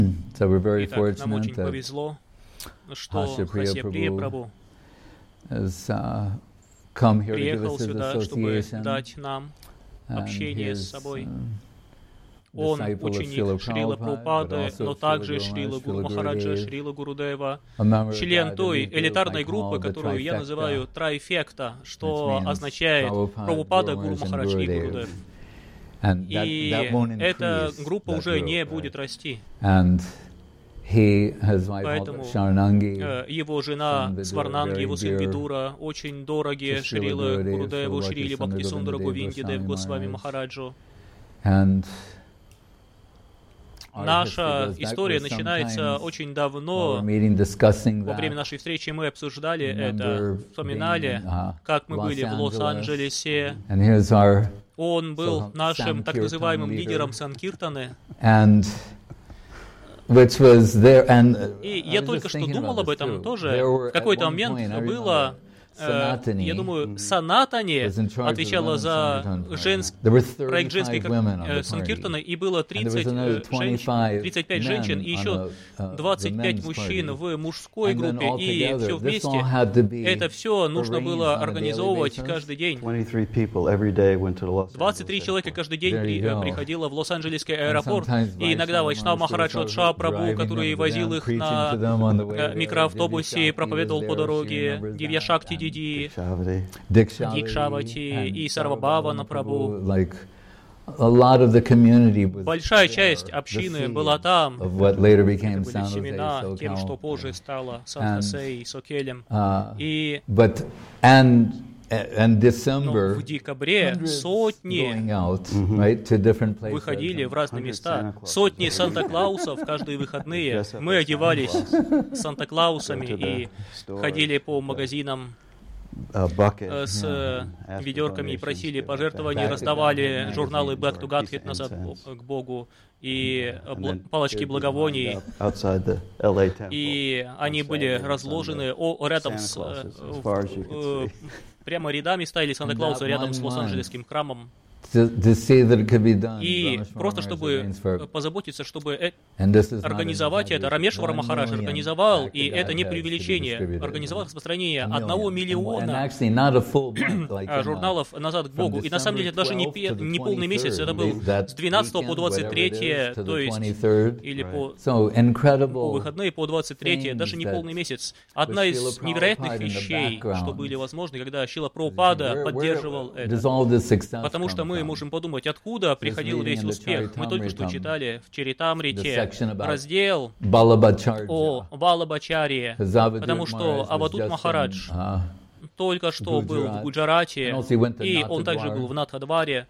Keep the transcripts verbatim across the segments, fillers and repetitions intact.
Итак, нам очень повезло, что Хасе Прия Прабху приехал сюда, чтобы дать нам общение с собой. Он ученик Шрила Прабхупады, но также Шрила Гуру Махараджа, Шрила Гурудева, член той элитарной группы, которую я называю трайфекта, что означает Прабхупада, Гуру Махарадж и Гурудев. И эта группа уже не будет расти. Поэтому э, его жена Сварнанги, его сын Видура очень дороги Шрилы Гурудеву, Шриле Бхактисундару Говинде Дев Госвами Махараджу. Наша история начинается очень давно. Во время нашей встречи мы обсуждали это, вспоминали, как мы были в Лос-Анджелесе. Он был нашим так называемым лидером Санкиртаны. И я только что думал об этом тоже. В какой-то момент было... Я думаю, Санатани отвечала за женск... проект женской э, Санкиртаны, и было тридцать, женщин, тридцать пять женщин и еще двадцать пять мужчин в мужской группе, и все вместе. Это все нужно было организовывать каждый день. двадцать три человека каждый день при, приходило в Лос-Анджелесский аэропорт, и иногда Вайшнав Махарадж Шодша Прабху, который возил их на микроавтобусе, проповедовал по дороге, Дивья Шакти Диди, Дикшавати и Сарвабхавана Прабху. Большая часть общины была там. Это были семена тем, что позже стало Сан-Хосе и Сокелем. И но в декабре сотни выходили в разные места. Сотни Санта-Клаусов каждые выходные. Мы одевались Санта-Клаусами и ходили по магазинам с ведерками и просили пожертвований, раздавали журналы Back to Godhead, назад к Богу, и палочки благовоний. И они были разложены о, рядом с... Прямо рядами стояли Санта-Клаусы рядом с Лос-Анджелесским храмом. И просто чтобы позаботиться, чтобы организовать это, Рамешвара Махарадж организовал, и это не преувеличение, организовал распространение одного миллиона журналов «Назад к Богу». И на самом деле это даже не, не полный месяц, это был с двенадцатого по двадцать третье, то есть, или по, по выходные по двадцать третье, даже не полный месяц. Одна из невероятных вещей, что были возможны, когда Шрила Прабхупада поддерживал это. Потому что мы можем подумать, откуда приходил весь успех. Мы только что читали в Чаритамрите раздел о Валабхачарье, потому что Авадут Махарадж только что был в Гуджарате, и он также был в Натхадваре.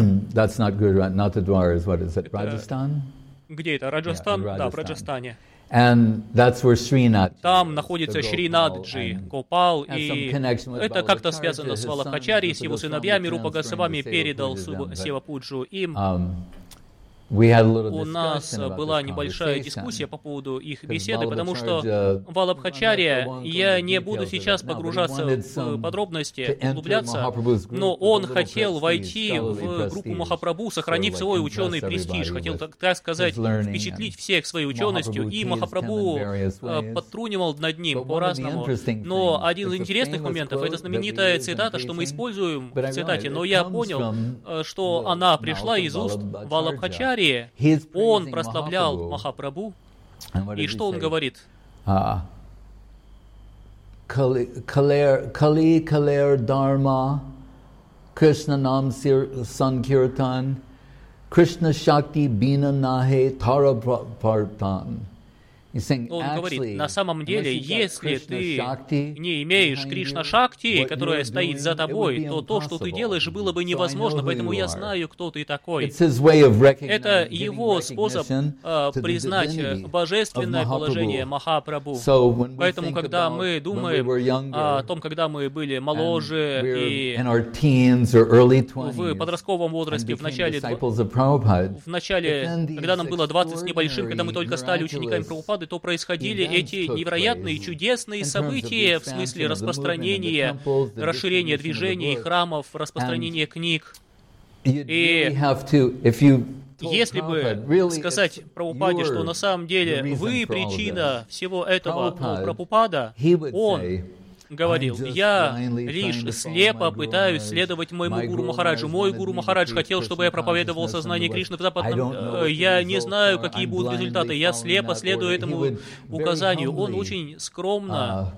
Где это? Раджастан? Да, в Раджастане. And that's where Srinath. Там находится Шринаджи Гопал, и это как-то связано с Валабхачарьей, с его сыновьями. Рупа Госвами передал Севапуджу им. У нас была небольшая дискуссия по поводу их беседы, потому что Валабхачарья, я не буду сейчас погружаться в подробности, углубляться, но он хотел войти в группу Махапрабху, сохранив свой ученый престиж, хотел, так сказать, впечатлить всех своей ученостью, и Махапрабху подтрунивал над ним по-разному. Но один из интересных моментов — это знаменитая цитата, что мы используем в цитате, но я понял, что она пришла из уст Валабхачарьи. Он прославлял Махапрабху, и что он говорит? Kali Kaler Dharma, Krishna Nam Sankirtan, Krishna Shakti Bina Nahe Tara Partan. Он говорит, на самом деле, если ты не имеешь Кришна Шакти, которая стоит за тобой, то то, что ты делаешь, было бы невозможно, поэтому я знаю, кто ты такой. Это его способ э, признать божественное положение Махапрабху. Поэтому, когда мы думаем о том, когда мы были моложе и в подростковом возрасте, в начале, в начале, когда нам было двадцать с небольшим, когда мы только стали учениками Прабхупады, то происходили эти невероятные, чудесные события в смысле распространения, расширения движений, храмов, распространения книг. И если бы сказать Прабхупаде, что на самом деле вы причина всего этого, но Прабхупада, он говорил: я лишь слепо пытаюсь следовать моему Гуру Махараджу. Мой Гуру Махарадж хотел, чтобы я проповедовал сознание Кришны в западном. Я не знаю, какие будут результаты. Я слепо следую этому указанию. Он очень скромно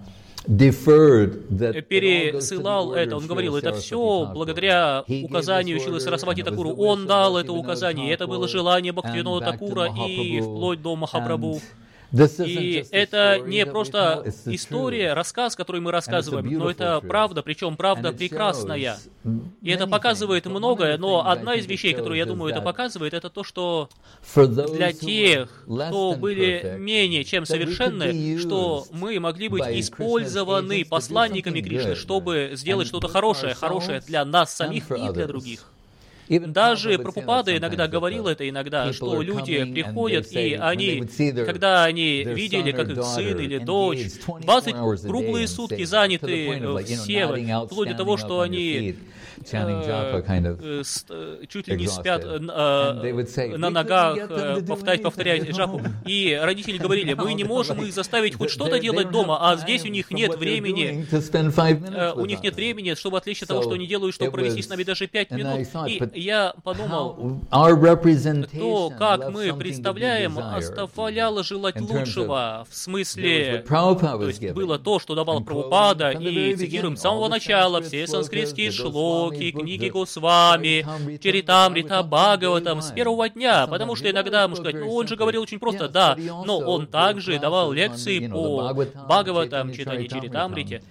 пересылал это. Он говорил, это все благодаря указанию Шрилы Сарасвати Такуру. Он дал это указание. Это было желание Бхактивинода Такура и вплоть до Махапрабху. И это не просто история, рассказ, который мы рассказываем, но это правда, причем правда прекрасная. И это показывает многое, но одна из вещей, которую, я думаю, это показывает, это то, что для тех, кто были менее чем совершенны, что мы могли быть использованы посланниками Кришны, чтобы сделать что-то хорошее, хорошее для нас самих и для других. Даже Прабхупада иногда говорил это иногда, что люди приходят, и они, когда они видели, как их сын или дочь, двадцать круглые сутки заняты все, вплоть до того, что они э, чуть ли не спят э, на ногах, э, повторять, повторять джапу. И родители говорили, мы не можем их заставить хоть что-то делать дома, а здесь у них нет времени, э, у них нет времени, чтобы отличить от того, что они делают, чтобы провести с нами даже пять минут. И я подумал, то, как мы представляем, оставляло желать лучшего, в смысле, то есть было то, что давал Прабхупада, и цитируем с самого начала все санскритские шлоки, книги Госвами, Чаритамрита, Бхагаватам с первого дня, потому что иногда, можно сказать, ну он же говорил очень просто, да, но он также давал лекции по Бхагаватам, читанию Чаритамрите.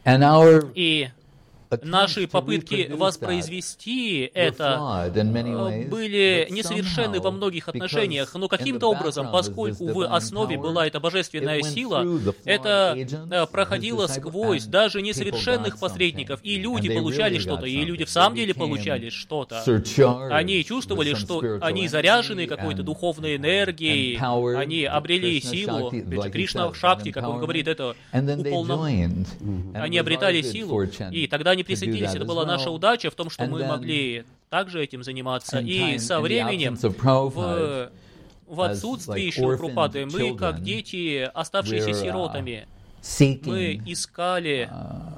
И наши попытки воспроизвести это были несовершенны во многих отношениях, но каким-то образом, поскольку в основе была эта божественная сила, это проходило сквозь даже несовершенных посредников, и люди получали что-то, и люди в самом деле получали что-то. Они чувствовали, что они заряжены какой-то духовной энергией, они обрели силу, Кришна Шакти, как он говорит, это уполномочен. Они обретали силу, и тогда они присоединились. Это была наша удача в том, что мы могли также этим заниматься. И со временем, в, в отсутствии Шрилы Прабхупады, мы, как дети, оставшиеся сиротами, мы искали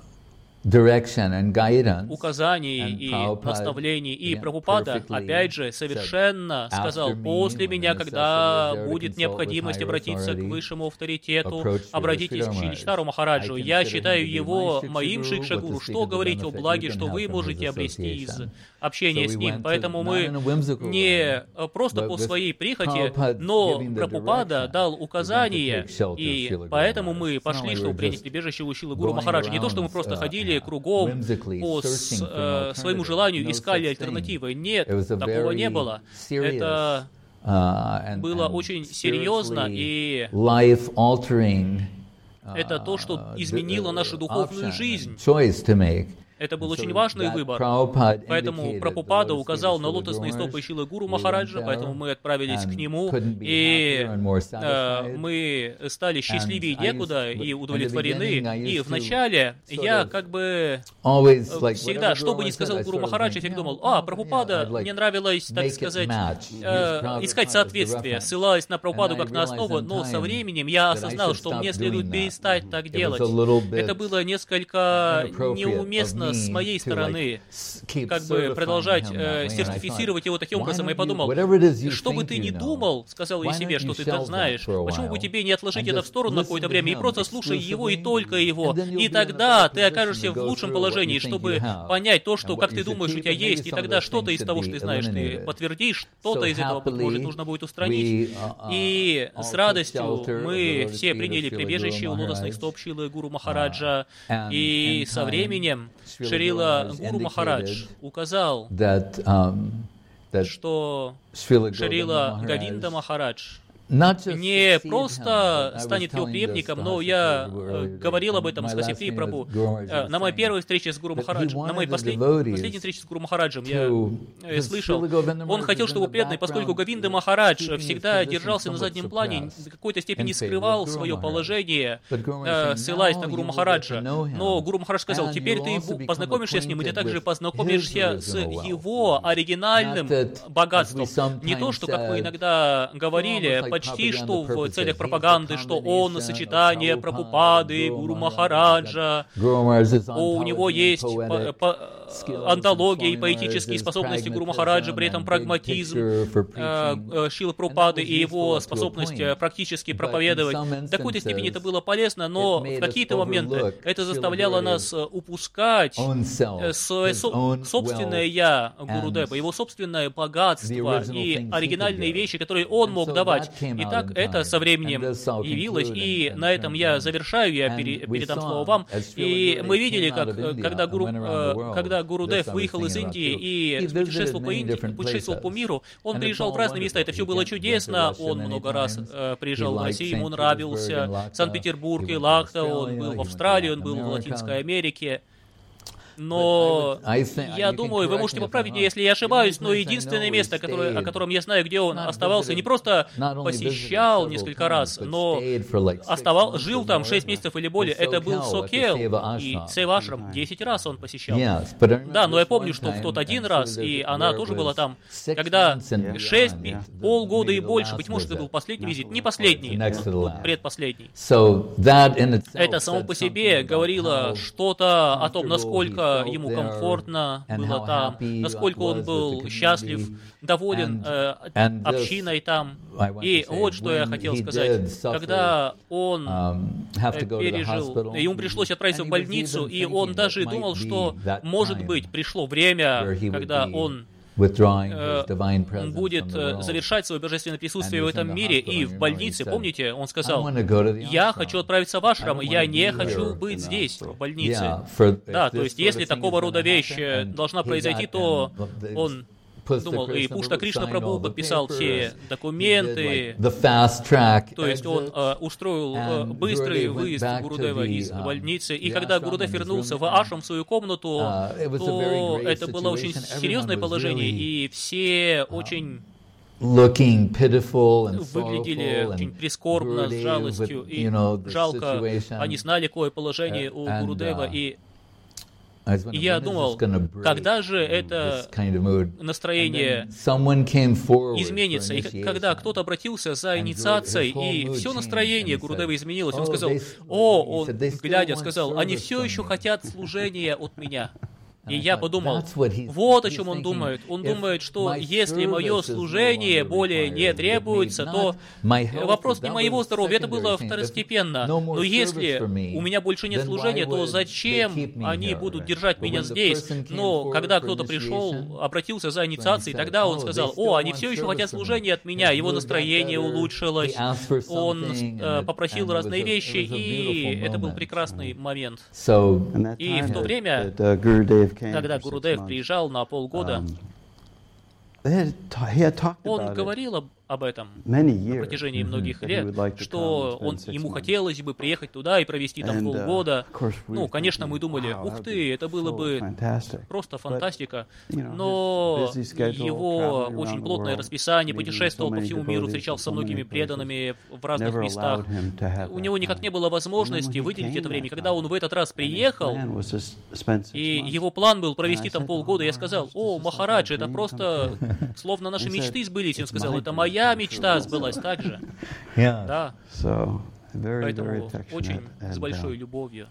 указаний и наставлений. И Прабхупада, опять же, совершенно сказал, после меня, когда будет необходимость обратиться к высшему авторитету, обратитесь к Шрилиштару Махараджу. Я считаю его моим Шикшагуру. Что говорить о благе, что вы можете обрести из общения с ним. Поэтому мы не просто по своей прихоти, но Прабхупада дал указания, и поэтому мы пошли, чтобы принять прибежище у Шрилы Гуру Махараджа. Не то, что мы просто ходили кругом по с, э, своему желанию, искали альтернативы. Нет, такого не было. Это было очень серьезно, и это то, что изменило нашу духовную жизнь. Это был очень важный выбор. Поэтому Прабхупада указал на лотосные стопы Шрилы Гуру Махараджа, поэтому мы отправились к нему, и э, мы стали счастливее некуда и удовлетворены. И вначале я как бы всегда, что бы ни сказал Гуру Махарадж, я всегда думал, а, Прабхупада, мне нравилось, так сказать, э, искать соответствие, ссылаясь на Прабхупаду как на основу, но со временем я осознал, что мне следует перестать так делать. Это было несколько неуместно с моей стороны, как бы продолжать э, сертифицировать его таким образом. Я подумал, что бы ты ни думал, сказал я себе, что ты так знаешь, почему бы тебе не отложить это в сторону на какое-то время и просто слушай его и только его, и тогда ты окажешься в лучшем положении, чтобы понять то, что, как ты думаешь, у тебя есть, и тогда что-то из того, что ты знаешь, ты подтвердишь, что-то из этого, может, нужно будет устранить. И с радостью мы все приняли прибежище у лотосных стоп Шрилы Гуру Махараджа, и со временем Шрила Гуру Махарадж указал, что Шрила Говинда Махарадж не просто станет его преемником, но я говорил об этом с Хасифри Прабху на моей первой встрече с Гуру Махараджем, на моей последней, последней встрече с Гуру Махараджем я слышал, он хотел, чтобы преданный, поскольку Говинда Махарадж всегда держался на заднем плане, в какой-то степени скрывал свое положение, ссылаясь на Гуру Махараджа, но Гуру Махарадж сказал, теперь ты познакомишься с ним, и ты также познакомишься с его оригинальным богатством. Не то, что, как вы иногда говорили, почти что в целях пропаганды, что он сочетание Прабхупады, Гуру Махараджа, у него есть по, по, антология и поэтические способности Гуру Махараджа, при этом прагматизм э, Шрилы Прабхупады и его способность практически проповедовать. В какой-то степени это было полезно, но в какие-то моменты это заставляло нас упускать свое собственное «я» Гурудева, его собственное богатство и оригинальные вещи, которые он мог давать. Итак, это со временем явилось, и на этом я завершаю, я передам слово вам. И мы видели, как когда, Гуру, когда Гурудев выехал из Индии и путешествовал по Индии, путешествовал по миру, он приезжал в разные места, это все было чудесно, он много раз приезжал в Россию, ему нравился Санкт-Петербург и Лахта, он был в Австралии, он был в Латинской Америке. Но я думаю, вы можете поправить меня, если я ошибаюсь, но единственное место, которое, о котором я знаю, где он оставался, не просто посещал несколько раз, но оставал, жил там шесть месяцев или более, это был Сокел и Севашрам, десять раз он посещал. Да, но я помню, что в тот один раз, и она тоже была там, когда шесть, полгода и больше, быть может, это был последний визит, не последний, предпоследний. Это само по себе говорило что-то о том, насколько ему комфортно было там, насколько он был счастлив, доволен э, общиной там. И вот что я хотел сказать. Когда он э, пережил, ему пришлось отправиться в больницу, и он даже думал, что, может быть, пришло время, когда он он будет завершать свое божественное присутствие в этом мире, и в больнице, помните, он сказал, я хочу отправиться в ашрам, я не хочу быть здесь, в больнице. Да, то есть, если такого рода вещь должна произойти, то он думал, и Пушта Кришна Прабху подписал все документы, то есть он э, устроил э, быстрый выезд Гурудева из больницы, и когда Гурудев вернулся в ашрам, в свою комнату, то это было очень серьезное положение, и все очень выглядели очень прискорбно, с жалостью, и жалко, они знали, какое положение у Гурудева, и И я думал, когда же это настроение изменится, и когда кто-то обратился за инициацией, и все настроение Гурудева изменилось, он сказал, о, он, глядя, сказал, они все еще хотят служения от меня. И я подумал, вот о чем он думает. Он думает, что если мое служение более не требуется, то вопрос не моего здоровья, это было второстепенно. Но если у меня больше нет служения, то зачем они будут держать меня здесь? Но когда кто-то пришел, обратился за инициацией, тогда он сказал, о, они все еще хотят служения от меня, его настроение улучшилось, он э, попросил разные вещи, и это был прекрасный момент. И в то время, когда Гурудев приезжал на полгода, он говорил об, об этом на протяжении многих лет, что он, ему хотелось бы приехать туда и провести там полгода. Ну, конечно, мы думали, ух ты, это было бы просто фантастика, но его очень плотное расписание, путешествовал по всему миру, встречался со многими преданными в разных местах. У него никак не было возможности выделить это время. Когда он в этот раз приехал, и его план был провести там полгода, я сказал, о, Махарадж, это просто словно наши мечты сбылись. Он сказал, это моя мечта сбылась также. Да. Поэтому очень с большой любовью.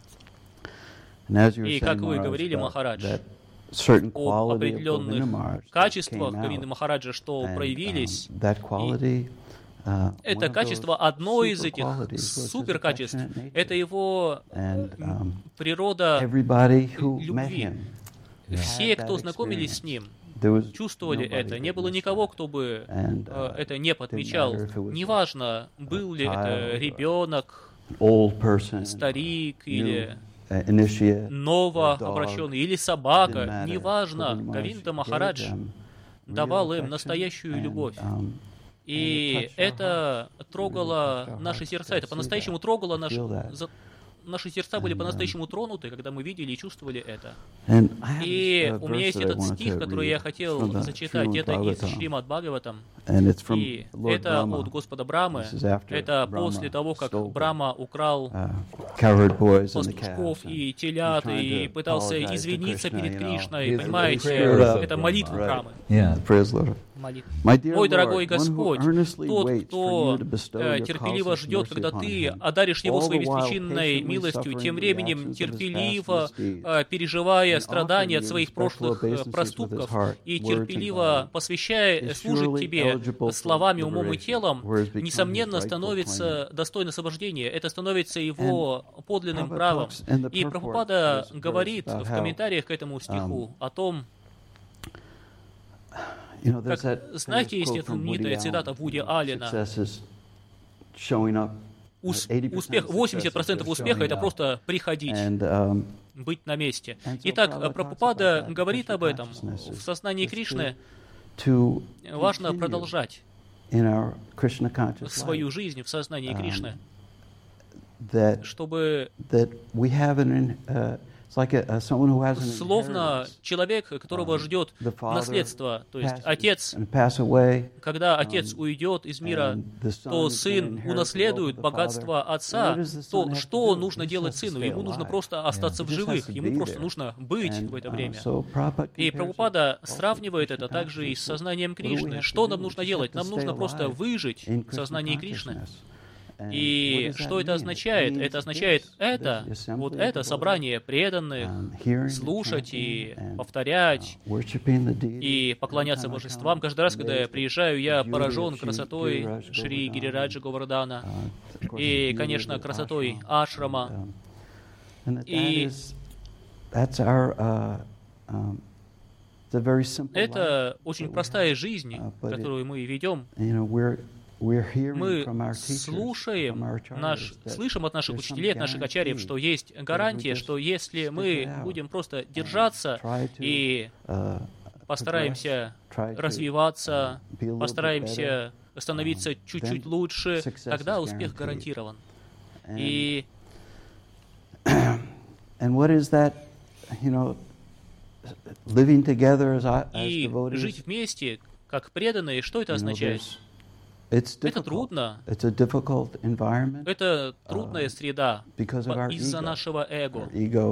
И как вы говорили, Махарадж, о определенных качествах Говинды Махараджа, что проявились, и это качество, одно из этих суперкачеств, это его природа любви. Все, кто знакомились с ним, чувствовали это. Не было никого, кто бы э, это не подмечал. Неважно, был ли это ребенок, старик или новообращенный, или собака. Неважно, Говинда Махарадж давал им настоящую любовь. И это трогало наши сердца, это по-настоящему трогало наши... Наши сердца были по-настоящему тронуты, когда мы видели и чувствовали это. И у меня есть этот стих, который я хотел зачитать, это из Шримад Бхагаватам, и это от Господа Брамы, это после того, как Брама украл пастушков и телят, и пытался извиниться перед Кришной, понимаете, это молитва Брамы. Мой дорогой Господь, тот, кто э, терпеливо ждет, когда Ты одаришь его своей беспричинной милостью, тем временем терпеливо, э, переживая страдания от своих прошлых э, проступков и терпеливо посвящая, служит Тебе словами, умом и телом, несомненно, становится достойным освобождения. Это становится его подлинным правом. И Прабхупада говорит в комментариях к этому стиху о том, как, знаете, есть эта знаменитая цитата Вуди Аллена: успех, восемьдесят процентов успеха — это просто приходить, быть на месте. Итак, Прабхупада говорит об этом. В сознании Кришны важно продолжать свою жизнь в сознании Кришны, чтобы... Словно человек, которого ждет наследство, то есть отец, когда отец уйдет из мира, то сын унаследует богатство отца, то что нужно делать сыну? Ему нужно просто остаться в живых, ему просто нужно быть в это время. И Прабхупада сравнивает это также и с сознанием Кришны. Что нам нужно делать? Нам нужно просто выжить в сознании Кришны. И что это означает? Это означает это, вот это собрание преданных, слушать и повторять, и поклоняться божествам. Каждый раз, когда я приезжаю, я поражен красотой Шри Гирираджа Говардхана и, конечно, красотой ашрама. И это очень простая жизнь, которую мы ведем. Мы слушаем, наш, слышим от наших учителей, от наших ачарьев, что есть гарантия, что если мы будем просто держаться и постараемся развиваться, постараемся становиться чуть-чуть лучше, тогда успех гарантирован. И И жить вместе, как преданные, что это означает? Это трудно. Это трудная среда из-за нашего эго.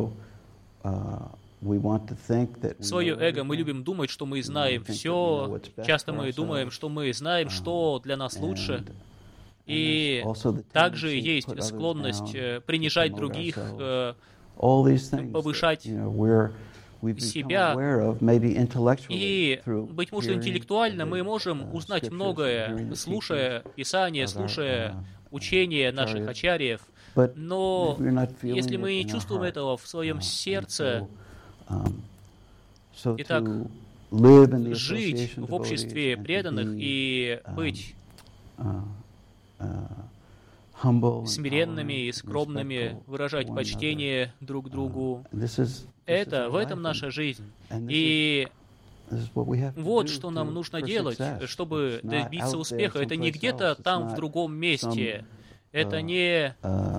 Свое эго, мы любим думать, что мы знаем все. Часто мы думаем, что мы знаем, что для нас лучше. И также есть склонность принижать других, повышать себя. И, быть может, интеллектуально мы можем узнать многое, слушая Писание, слушая учения наших ачарьев. Но если мы не чувствуем этого в своем сердце, итак, жить в обществе преданных и быть смиренными и скромными, выражать почтение друг другу. Это, в этом наша жизнь. И вот что нам нужно делать, чтобы добиться успеха. Это не где-то там, в другом месте. Это не,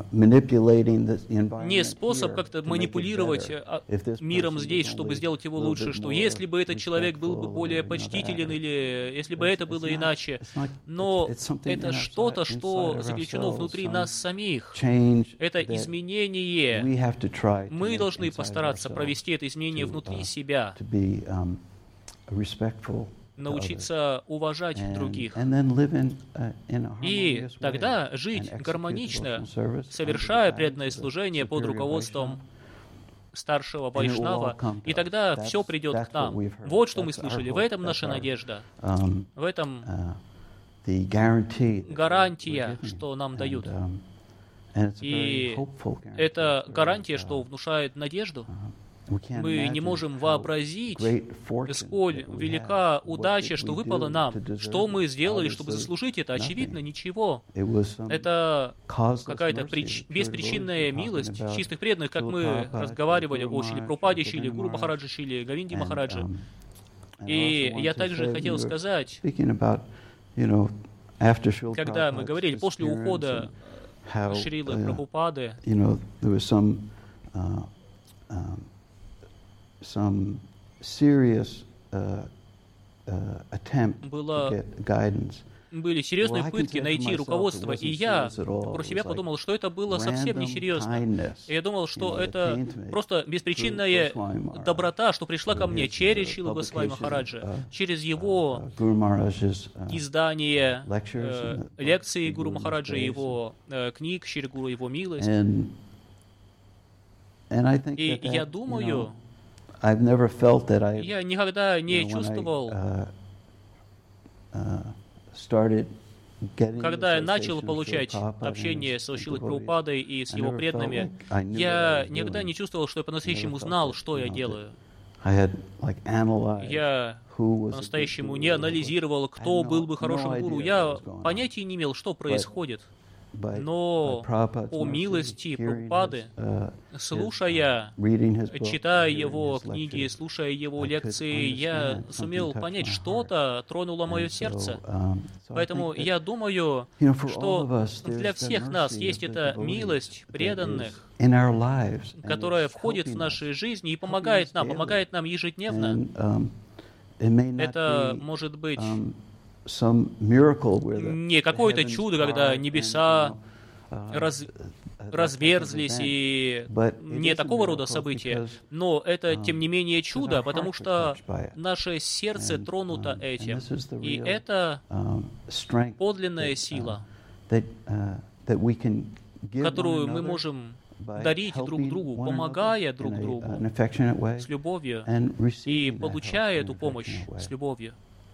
не способ как-то манипулировать миром здесь, чтобы сделать его лучше, что если бы этот человек был бы более почтителен, или если бы это было иначе. Но это что-то, что заключено внутри нас самих. Это изменение. Мы должны постараться провести это изменение внутри себя, научиться уважать других. И тогда жить гармонично, совершая преданное служение под руководством старшего вайшнава, и тогда все придет к нам. Вот что мы слышали. В этом наша надежда. В этом гарантия, что нам дают. И это гарантия, что внушает надежду. Мы не можем вообразить, сколь велика удача, что выпала нам, что мы сделали, чтобы заслужить это. Очевидно, ничего. Это какая-то прич... беспричинная милость чистых преданных, как мы разговаривали о Шриле Прабхупаде, Шриле Гуру Махараджи, Шриле Говинде Махараджи. И я также хотел сказать когда мы говорили после ухода Шрилы Прабхупады, было были серьезные попытки найти руководство, и я про себя подумал, что это было совсем несерьезно. Я думал, что это просто беспричинная доброта, что пришла ко мне через Шрилу Госвами Махараджа, через его издание э, лекций Гуру Махараджа, его э, книг, Шри Гуру, его милость. И я думаю, я никогда не чувствовал, когда я начал получать общение со Шрилой Прабхупадой и с его преданными, я никогда не чувствовал, что я по-настоящему знал, что я делаю. Я по-настоящему не анализировал, кто был бы хорошим гуру. Я понятия не имел, что происходит. Но по милости Прабхупады, слушая, читая его книги, слушая его лекции, я сумел понять, что-то тронуло мое сердце. Поэтому я думаю, что для всех нас есть эта милость преданных, которая входит в наши жизни и помогает нам, помогает нам ежедневно. Это может быть не какое-то чудо, когда небеса раз, разверзлись, и не такого рода события, но это, тем не менее, чудо, потому что наше сердце тронуто этим, и это подлинная сила, которую мы можем дарить друг другу, помогая друг другу с любовью и получая эту помощь с любовью.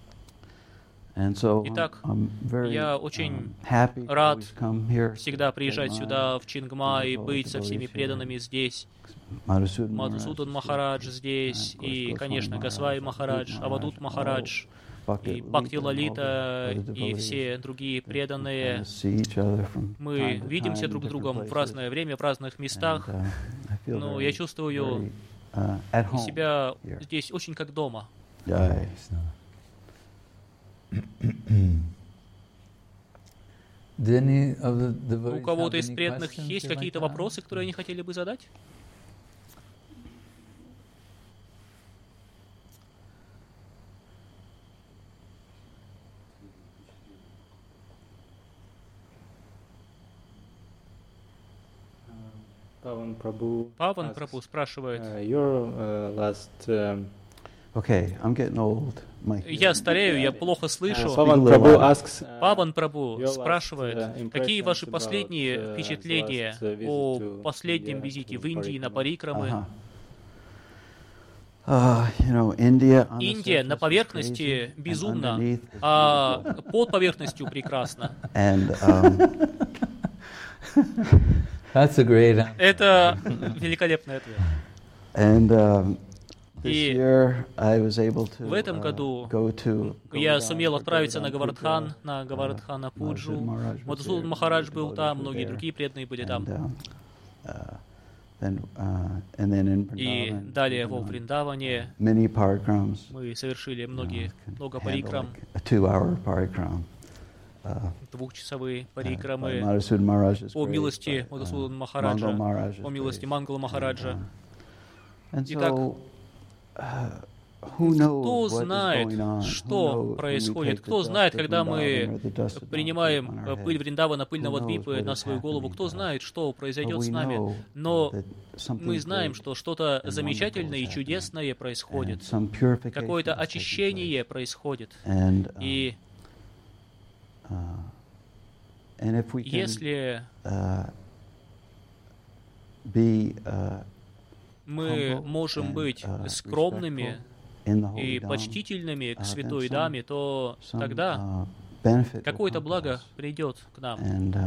Итак, я очень рад всегда приезжать сюда, в Чингмай, и быть со всеми преданными здесь. Мадхусудан Махарадж здесь, и, конечно, Госвами Махарадж, Авадут Махарадж, и Бхакти Лалита, и все другие преданные. Мы видимся друг с другом в разное время, в разных местах, но я чувствую себя здесь очень как дома. У кого-то из преданных есть какие-то вопросы, которые они хотели бы задать? Паван Прабhu, Паван Прабhu спрашивает. Your uh, last, um... Okay, I'm getting old. Я старею, я плохо слышу. Паван Прабhu спрашивает, какие ваши последние впечатления о последнем визите в Индии на парикрамы? Индия на поверхности безумна, а под поверхностью прекрасна. Это великолепный ответ. И в этом году я сумел отправиться на Гавардхан, на Гавардхана Пуджу. Мадхусудан Махарадж был там, многие другие преданные были там. И далее во Вриндаване мы совершили многие, много парикрам, двухчасовые парикрамы по милости Мадхусудана Махараджа, по милости Мангала Махараджа. Итак, кто знает, что происходит? Кто знает, когда мы принимаем пыль Вриндавана, пыль Навадвипы на свою голову? Кто знает, что произойдет с нами? Но мы знаем, что что-то замечательное и чудесное происходит. Какое-то очищение происходит. И если мы можем быть скромными и почтительными к Святой Даме, то тогда какое-то благо придет к нам.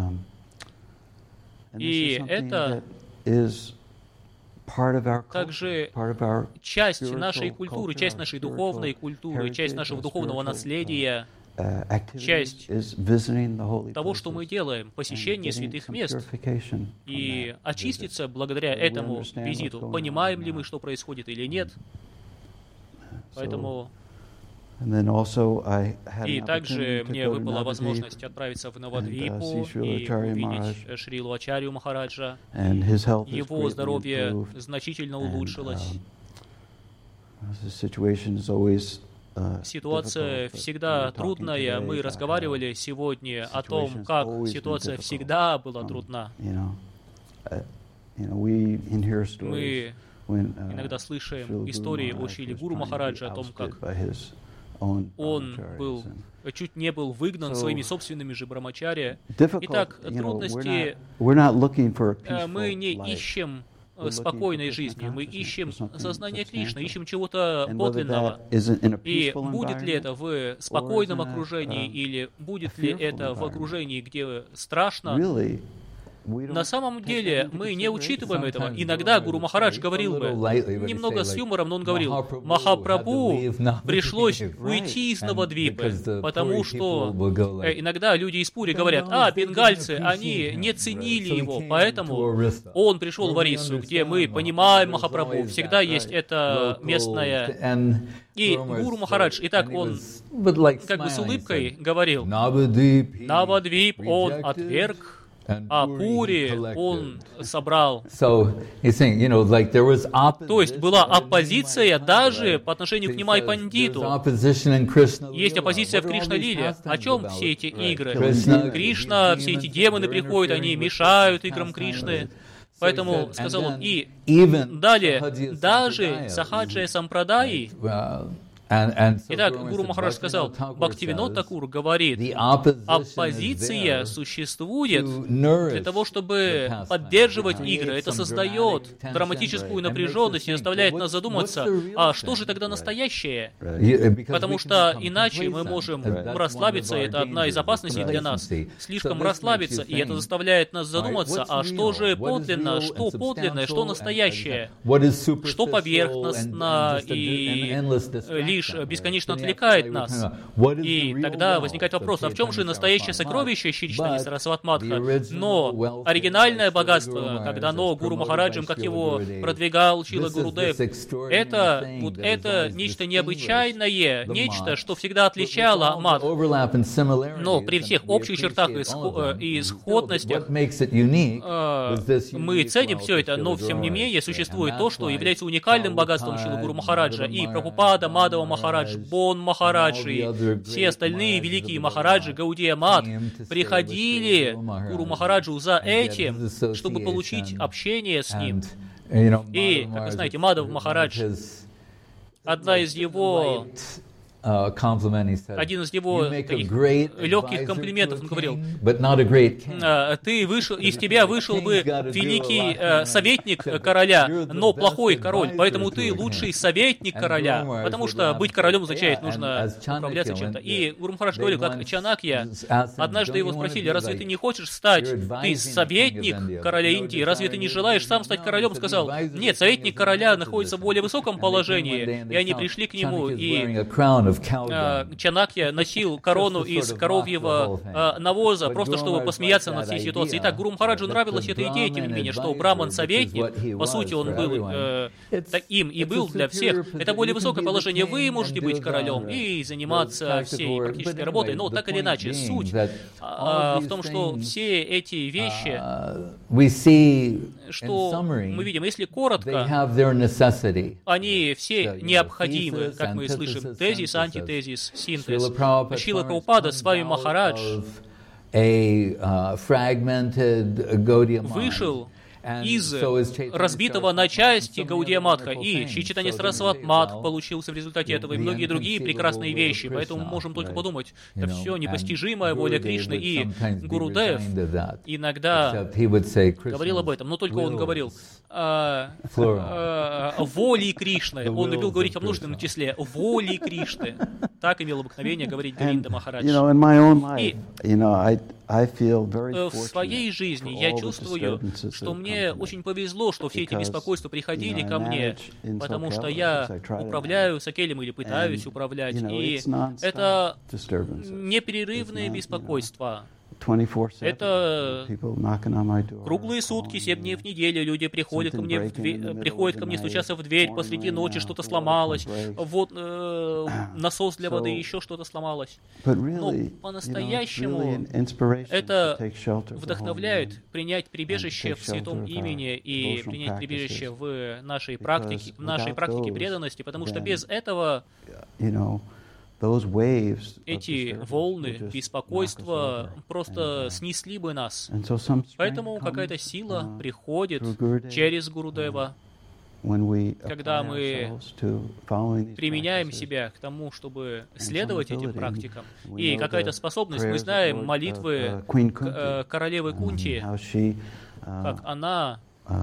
И это также часть нашей культуры, часть нашей духовной культуры, часть нашего духовного наследия, часть того, что мы делаем, посещение святых мест, и очиститься благодаря этому визиту. Понимаем ли мы, что происходит или нет? Поэтому И также мне выпала возможность отправиться в Навадвипу и увидеть Шрилу Ачарью Махараджа. Его здоровье значительно улучшилось. Ситуация всегда трудная. Мы разговаривали сегодня о том, как ситуация всегда была трудна. Мы иногда слышим истории о Шриле Гуру Махараджа, о том, как он был, чуть не был выгнан своими собственными же брамачарья. Итак, трудности, мы не ищем спокойной жизни, мы ищем сознание Кришны, ищем чего-то подлинного. И будет ли это в спокойном окружении, или будет ли это в окружении, где страшно, на самом деле мы не учитываем этого. Иногда Гуру Махарадж говорил бы, немного с юмором, но он говорил, Махапрабху пришлось уйти из Навадвипы, потому что иногда люди из Пури говорят, а, бенгальцы, они не ценили его, поэтому он пришел в Орису, где мы понимаем Махапрабху, всегда есть это местное. И Гуру Махарадж, и так он как бы с улыбкой говорил, Навадвип он отверг, а Пури он собрал. То есть была оппозиция даже по отношению к Нимай Пандиту. Есть оппозиция в Кришна-лиле. О чем все эти игры? Кришна, все эти демоны приходят, они мешают играм Кришны. Поэтому, сказал он, и далее, даже Сахаджая Сампрадаи. Итак, Гуру Махарадж сказал, Бхактивинод Такур говорит, оппозиция существует для того, чтобы поддерживать игры. Это создает драматическую напряженность и заставляет нас задуматься, а что же тогда настоящее? Потому что иначе мы можем расслабиться, и это одна из опасностей для нас. Слишком расслабиться, и это заставляет нас задуматься, а что же подлинно, что подлинное, что настоящее, что поверхностно и лишь бесконечно отвлекает нас. И тогда возникает вопрос, а в чем же настоящее сокровище Шри Чайтанья Сарасвати Мадха? Но оригинальное богатство, когда оно Гуру Махараджем, как его продвигал Шрила Гурудев, это, вот это нечто необычайное, нечто, что всегда отличало Мадх. Но при всех общих чертах и, схо- и сходностях э, мы ценим все это, но тем не менее существует то, что является уникальным богатством Шрилы Гуру Махараджа. И Прабхупада, Мадава Махарадж, Бон Махарадж и все остальные великие Махараджи, Гаудия Мат, приходили к Гуру Махараджу за этим, чтобы получить общение с ним. И, как вы знаете, Мадав Махарадж, одна из его... Один из его таких легких комплиментов, он говорил, ты вышел, из тебя вышел бы великий э, советник короля, но плохой король, поэтому ты лучший советник короля, потому что быть королем означает, нужно управляться чем-то. И Гуру Махарадж говорил, как Чанакья, однажды его спросили, разве ты не хочешь стать, ты советник короля Индии, разве ты не желаешь сам стать королем? Он сказал, нет, советник короля находится в более высоком положении, и они пришли к нему, и Чанакья носил корону из коровьего э, навоза, просто чтобы посмеяться над всей ситуацией. Итак, Гуру Махараджу нравилась эта идея, тем не менее, что браман-советник, по сути, он был э, им и был для всех. Это более высокое положение. Вы можете быть королем и заниматься всей практической работой, но так или иначе, суть э, в том, что все эти вещи, что мы видим, если коротко, они все необходимы, как мы слышим, тезис, антитезис, синтез. Шрила Прабхупада с вами Махарадж вышел из разбитого на части Гаудия Матха, и Шри Чайтанья Сарасвати Мадх получился в результате этого, и многие другие прекрасные вещи. Поэтому мы можем только подумать, это все непостижимая воля Кришны, и Гурудев иногда говорил об этом, но только он говорил а, а, воли Кришны. Он любил говорить о множественном числе воли Кришны. Так имел обыкновение говорить Говинда Махарадж. И в своей жизни я чувствую, что мне очень повезло, что все эти беспокойства приходили ко мне, потому что я управляю сакелем или пытаюсь управлять, и это непрерывное беспокойство. Это круглые сутки, семь дней в неделю. Люди приходят ко мне, в дверь, приходят ко мне стучаться в дверь посреди ночи, что-то сломалось, вот э, насос для воды, еще что-то сломалось. Но по-настоящему это вдохновляет принять прибежище в святом имени и принять прибежище в нашей практике, в нашей практике преданности, потому что без этого эти волны беспокойства просто снесли бы нас. Поэтому какая-то сила приходит через Гурудева, когда мы применяем себя к тому, чтобы следовать этим практикам. И какая-то способность, мы знаем молитвы королевы Кунти, как она,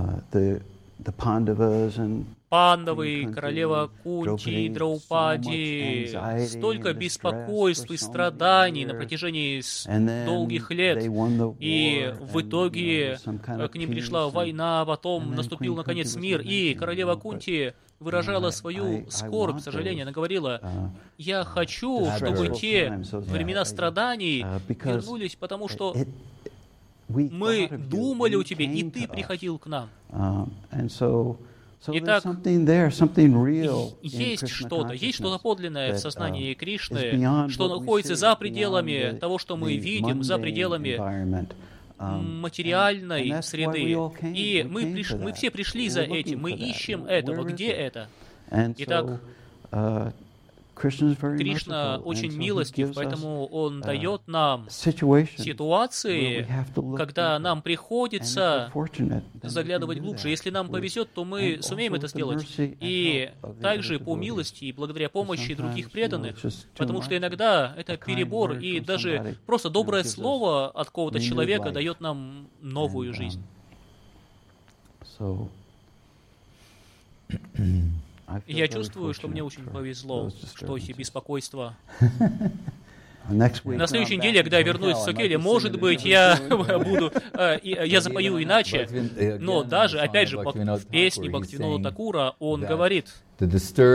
Пандавы, королева Кунти, Драупади, столько беспокойств и страданий на протяжении долгих лет. И в итоге к ним пришла война, потом наступил наконец мир, и королева Кунти выражала свою скорбь, сожаление. Она говорила: «Я хочу, чтобы те времена страданий вернулись, потому что мы думали о тебе, и ты приходил к нам». Итак, есть что-то, есть что-то подлинное в сознании Кришны, что находится за пределами того, что мы видим, за пределами материальной среды. И мы, приш... мы все пришли за этим, мы ищем этого. Где это? Итак, Кришна очень милостив, поэтому Он дает нам ситуации, когда нам приходится заглядывать глубже. Если нам повезет, то мы сумеем это сделать. И также по милости и благодаря помощи других преданных, потому что иногда это перебор, и даже просто доброе слово от какого-то человека дает нам новую жизнь. Я чувствую, что мне очень повезло, что эти беспокойства. На следующей неделе, когда я вернусь в Сокеле, может быть, я буду, я запою иначе, но даже, опять же, в песне Бхактивинода Такура он говорит, что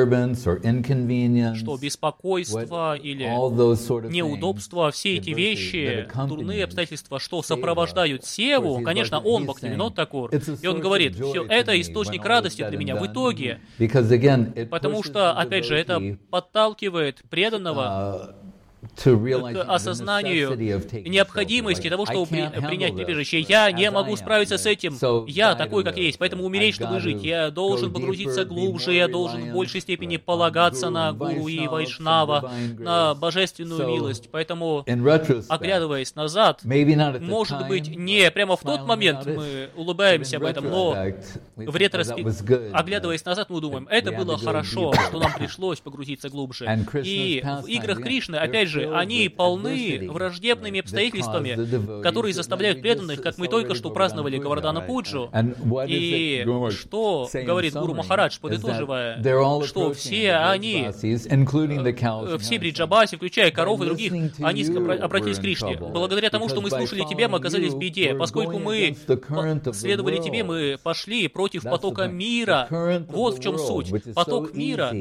беспокойство или неудобства, все эти вещи, дурные обстоятельства, что сопровождают севу, конечно, он Бхактивинод Такур, и он говорит, все это источник радости для меня в итоге, потому что, опять же, это подталкивает преданного к осознанию необходимости того, чтобы при, принять прибежище. Я не могу справиться с этим. Я такой, как есть, поэтому умереть, чтобы жить. Я должен погрузиться глубже, я должен в большей степени полагаться на Гуру и Вайшнава, на божественную милость. Поэтому, оглядываясь назад, может быть, не прямо в тот момент мы улыбаемся об этом, но в ретроспективе, оглядываясь назад, мы думаем, это было хорошо, что нам пришлось погрузиться глубже. И в играх Кришны, опять же, они полны враждебными обстоятельствами, которые заставляют преданных, как мы только что праздновали Гавардхана Пуджу. И что говорит Гуру Махарадж, подытоживая, что все они, все Бриджабаси, включая коров и других, они обратились к Кришне. Благодаря тому, что мы слушали тебя, мы оказались в беде. Поскольку мы следовали тебе, мы пошли против потока мира. Вот в чем суть. Поток мира,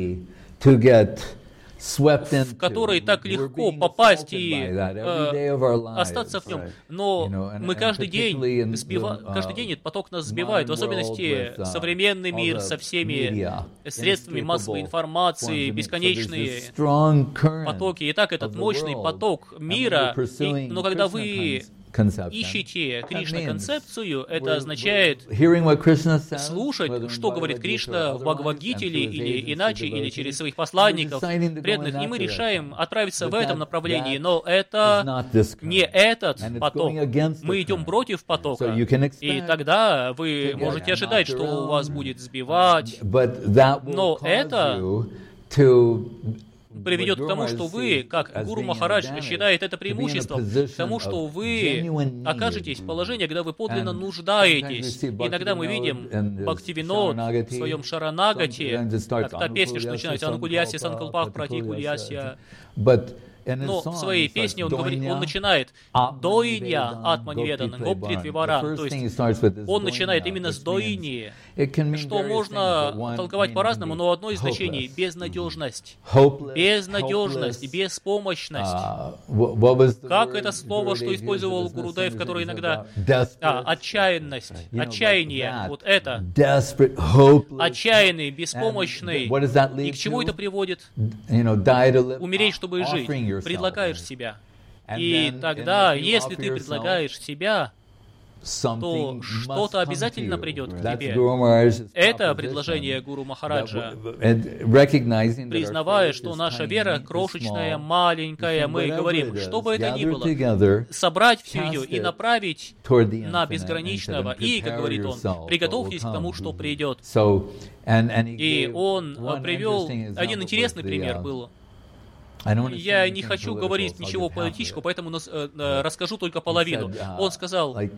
в который так легко попасть и э, остаться в нем. Но мы каждый день, сбива... каждый день этот поток нас сбивает, в особенности современный мир со всеми средствами массовой информации, бесконечные потоки. Итак, этот мощный поток мира, и... но когда вы ищите Кришна-концепцию, это означает слушать, что говорит Кришна в Бхагавад-гите или, или иначе, или через своих посланников, преданных, и мы решаем отправиться в этом направлении, но это не этот поток. Мы идем против потока, и тогда вы можете ожидать, что у вас будет сбивать, но это приведет к тому, что вы, как Гуру Махарадж считает это преимуществом, к тому, что вы окажетесь в положении, когда вы подлинно нуждаетесь. Иногда мы видим Бхактивинод в своем Шаранагате, как та песня, что начинается «Анукульясья Санкалпах Прати Кульясья». Но в своей песне он, говорит, он начинает «Дойня атманиведан, гоптрит виваран». То есть он начинает именно с «дойни», что можно толковать по-разному, но одно из значений — безнадежность. Безнадежность, беспомощность. Как это слово, что использовал Гурудев, которое иногда... А, отчаянность, отчаяние, вот это. Отчаянный, беспомощный. И к чему это приводит? Умереть, чтобы жить. Предлагаешь себя. И тогда, если ты предлагаешь себя, то что-то обязательно придет к тебе. Это предложение Гуру Махараджа. Признавая, что наша вера крошечная, маленькая, мы говорим, что бы это ни было, собрать всю ее и направить на безграничного. И, как говорит он, приготовьтесь к тому, что придет. И он привел один интересный пример был. Я не хочу говорить ничего политического, поэтому нас, э, расскажу только половину. Он сказал, как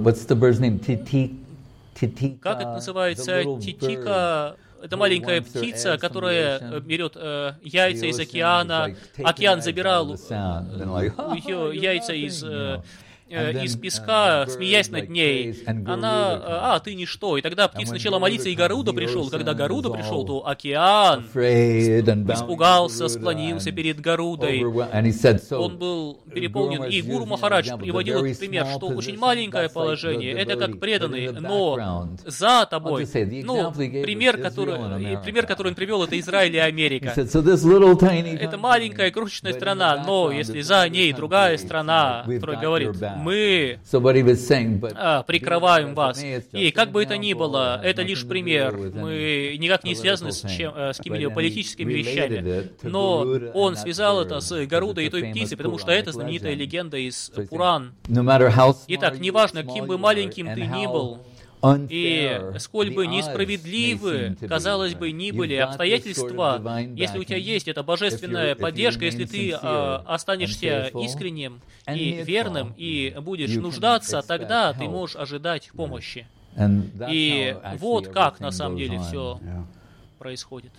это называется, титика, это маленькая птица, которая берет э, яйца из океана, океан забирал ее яйца из... Э, из песка, смеясь над ней, она, а, ты ничто. И тогда птица начала молиться, и Гаруда пришел. Когда Гаруда пришел, то океан испугался, склонился перед Гарудой. Он был переполнен. И Гуру Махарадж приводил этот пример, что очень маленькое положение, это как преданный, но за тобой. Ну, пример, который, пример, который он привел, это Израиль и Америка. Это маленькая, крошечная страна, но если за ней другая страна, которая говорит, мы а, прикрываем вас. И как бы это ни было, это лишь пример. Мы никак не связаны с, чем, с какими-либо политическими вещами. Но он связал это с Гарудой и той птицей, потому что это знаменитая легенда из Пуран. Итак, неважно, каким бы маленьким ты ни был, и сколь бы несправедливы, казалось бы, ни были обстоятельства, если у тебя есть эта божественная поддержка, если ты э, останешься искренним и верным, и будешь нуждаться, тогда ты можешь ожидать помощи. И вот как на самом деле все происходит.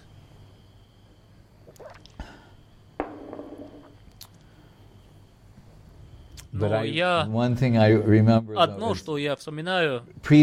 Но я... Одно, что я вспоминаю,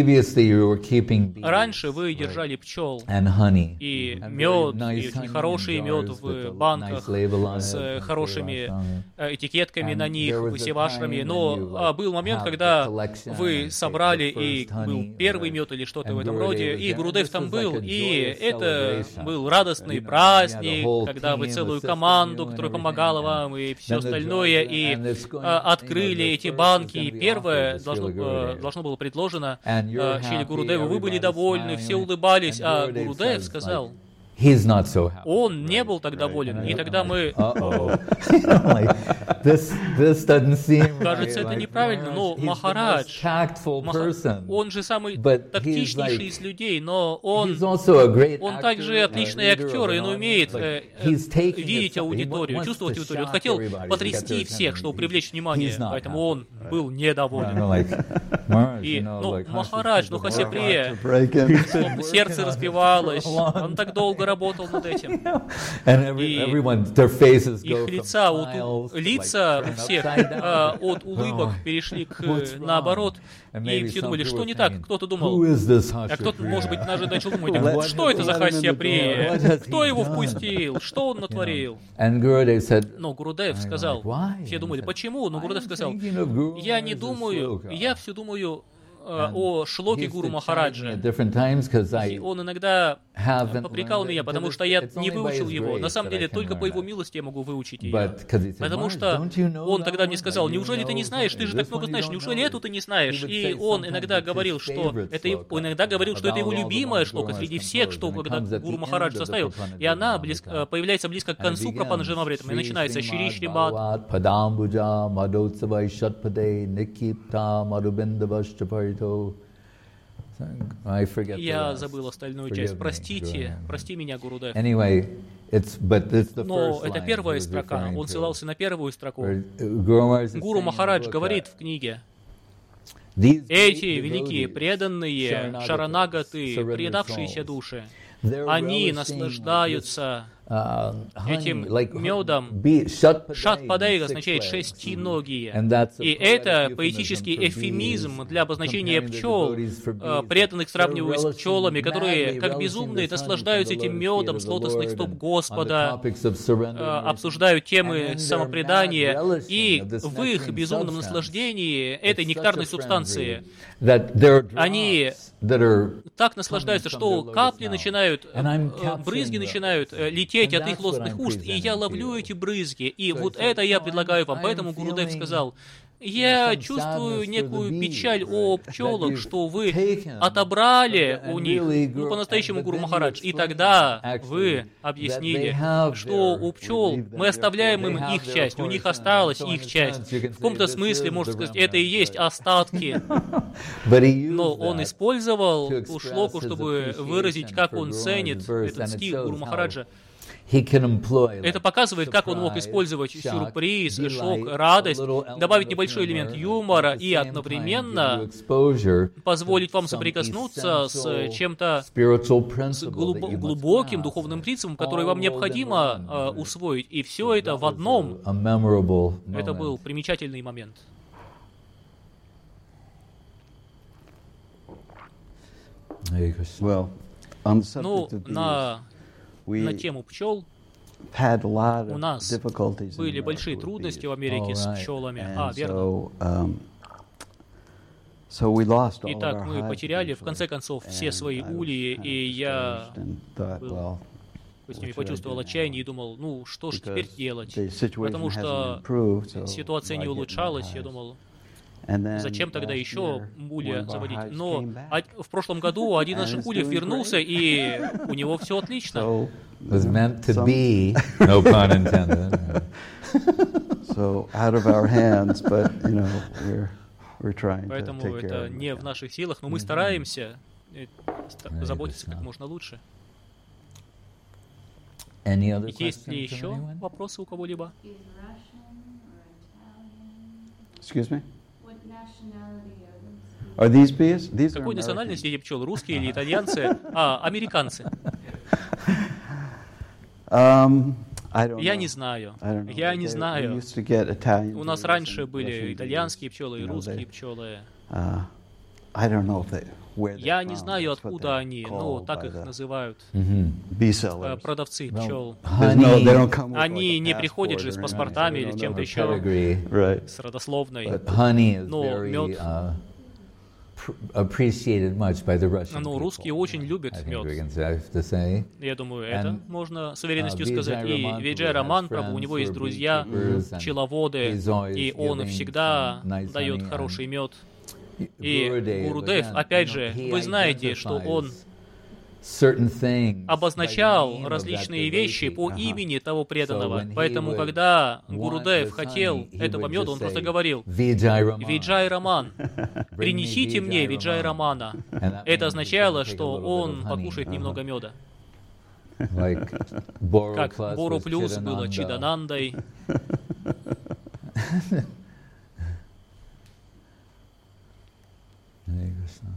раньше вы держали пчел и мед, и очень хороший мед в банках с хорошими этикетками на них, севашрами, но был момент, когда вы собрали, и был первый мед или что-то в этом роде, и Гурудев там был, и это был радостный праздник, когда вы целую команду, которая помогала вам, и все остальное, и открыли Открыли эти банки, и первое должно, э, должно было предложено э, Шриле Гурудеву. Вы были довольны, все улыбались, а Гурудев сказал, он не был так доволен. И тогда мы... Кажется, это неправильно, но Махарадж, он же самый тактичнейший из людей, но он, он также отличный актер, и он умеет э, видеть аудиторию, чувствовать аудиторию. Он хотел потрясти всех, чтобы привлечь внимание, поэтому он был недоволен. И, ну, Махарадж, ну, Хасиприя, сердце разбивалось, он так долго работал над этим. И их лица, вот, лица у всех а, от улыбок перешли к наоборот. И все думали, что не так? Кто-то думал, а кто-то, может быть, даже начал думать, что это за Хасиприя? Кто его впустил? Что он натворил? Но Гурудев сказал, все думали, почему? Но Гурудев сказал, я не думаю, я все думаю о шлоке Гуру Махараджа. И он иногда попрекал меня, потому что я не выучил его. На самом деле, только по его милости я могу выучить ее. Потому что он тогда мне сказал, неужели ты не знаешь, ты же так много знаешь, неужели эту ты не знаешь? И он иногда говорил, что это, он иногда говорил, что это его любимая шлока среди всех, что когда Гуру Махарадж составил. И она близко, появляется близко к концу Прапанджамавритам, и начинается Шри Шримад. Я забыл остальную часть. Простите, прости меня, Гурудев. Но это первая строка. Он ссылался на первую строку. Гуру Махарадж говорит в книге, эти великие преданные шаранагаты, предавшиеся души, они наслаждаются этим медом. Шат-падей означает шестиногие. И это поэтический эвфемизм для обозначения пчел. Преданных сравнивают с пчелами, которые, как безумные, наслаждаются этим медом с лотосных стоп Господа, обсуждают темы самопредания, и в их безумном наслаждении этой нектарной субстанции они так наслаждаются, что капли начинают, брызги начинают лететь от их лотосных уст, и я ловлю эти брызги, и вот это я предлагаю вам. Поэтому Гурудев сказал: я чувствую некую печаль о пчелах, что вы отобрали у них, ну, по-настоящему, Гуру Махарадж. И тогда вы объяснили, что у пчел мы оставляем им их часть, у них осталась их часть. В каком-то смысле, можно сказать, это и есть остатки. Но он использовал ту шлоку, чтобы выразить, как он ценит этот стих Гуру Махараджа. Это показывает, как он мог использовать сюрприз, шок, радость, добавить небольшой элемент юмора и одновременно позволить вам соприкоснуться с чем-то, с глуб- глубоким духовным принципом, который вам необходимо э, усвоить. И все это в одном. Это был примечательный момент. Well, on the Ну, subject of на, bees, на we тему пчел had a lot у of нас difficulties in были America большие with трудности bees. в Америке с And пчелами. А, верно. so, um, so we lost all of Итак, our мы hives потеряли, в eventually. конце концов, все And свои I was ульи, kind of и я discouraged and thought, был well, с ними what should I почувствовал do отчаяние now? и думал, ну, что же теперь Because делать? the situation Потому hasn't что improved, so ситуация не why get more улучшалась, я hives? думал, And then зачем тогда last еще year, улья one of our заводить? hives Но came back. а- в прошлом году один из And наших it's ульев doing вернулся, great. и у него все отлично. So, It was meant to some- be, no pun intended. so out of our hands, but you know, we're we're trying to Поэтому take care это of them. не в наших силах, но мы стараемся э, ста- заботиться как можно лучше. Any other Есть ли questions from еще anyone? вопросы у кого-либо? Is Russian or Italian? Excuse me? What nationality are these? Are these bees? These are Какой American. национальности эти пчелы? Русские или итальянцы? А, американцы. Um, I don't Я know. не знаю. I don't know. Я не They- we знаю. used to get Italian У нас bees раньше and были Russian итальянские bees. пчелы и You know, русские they- пчелы. uh, I don't know if they, where they're Я не from. знаю, That's what откуда they're они, но called так by их the называют Mhm. bee э, sellers. продавцы пчел. There's no- they don't come with Они like a не приходят passport же с or anything, паспортами so they или don't чем-то know еще. the Pedigree. Right. С родословной. But- Honey is Но very мед- uh, pr- appreciated much by the Russian Ну, people. русские очень любят I think мед. we can say- have to say. Я думаю, это And, можно с уверенностью uh, сказать. Vijay И Raman Виджай Prabhu Роман has Прабху, у него friends есть who are друзья, beekeepers, and пчеловоды, he's always и он giving всегда some nice дает honey, хороший and мед. И Gurudev, Гурудев, again, опять you know, же, he вы знаете, что он identifies certain things by the обозначал name of различные that вещи devotee. по Ага. имени того преданного. So when he Поэтому, would когда want Гурудев this хотел honey, he этого would меда, just он просто say, говорил: Vijay Raman. «Виджай Роман, Bring me принесите мне Vijay Виджай Raman». Романа». And that means Это he's означало, gonna take a что little bit он of honey. покушает немного меда. Like Boro Как plus Бору was плюс было Chidananda. Чиданандой. Hare Krishna.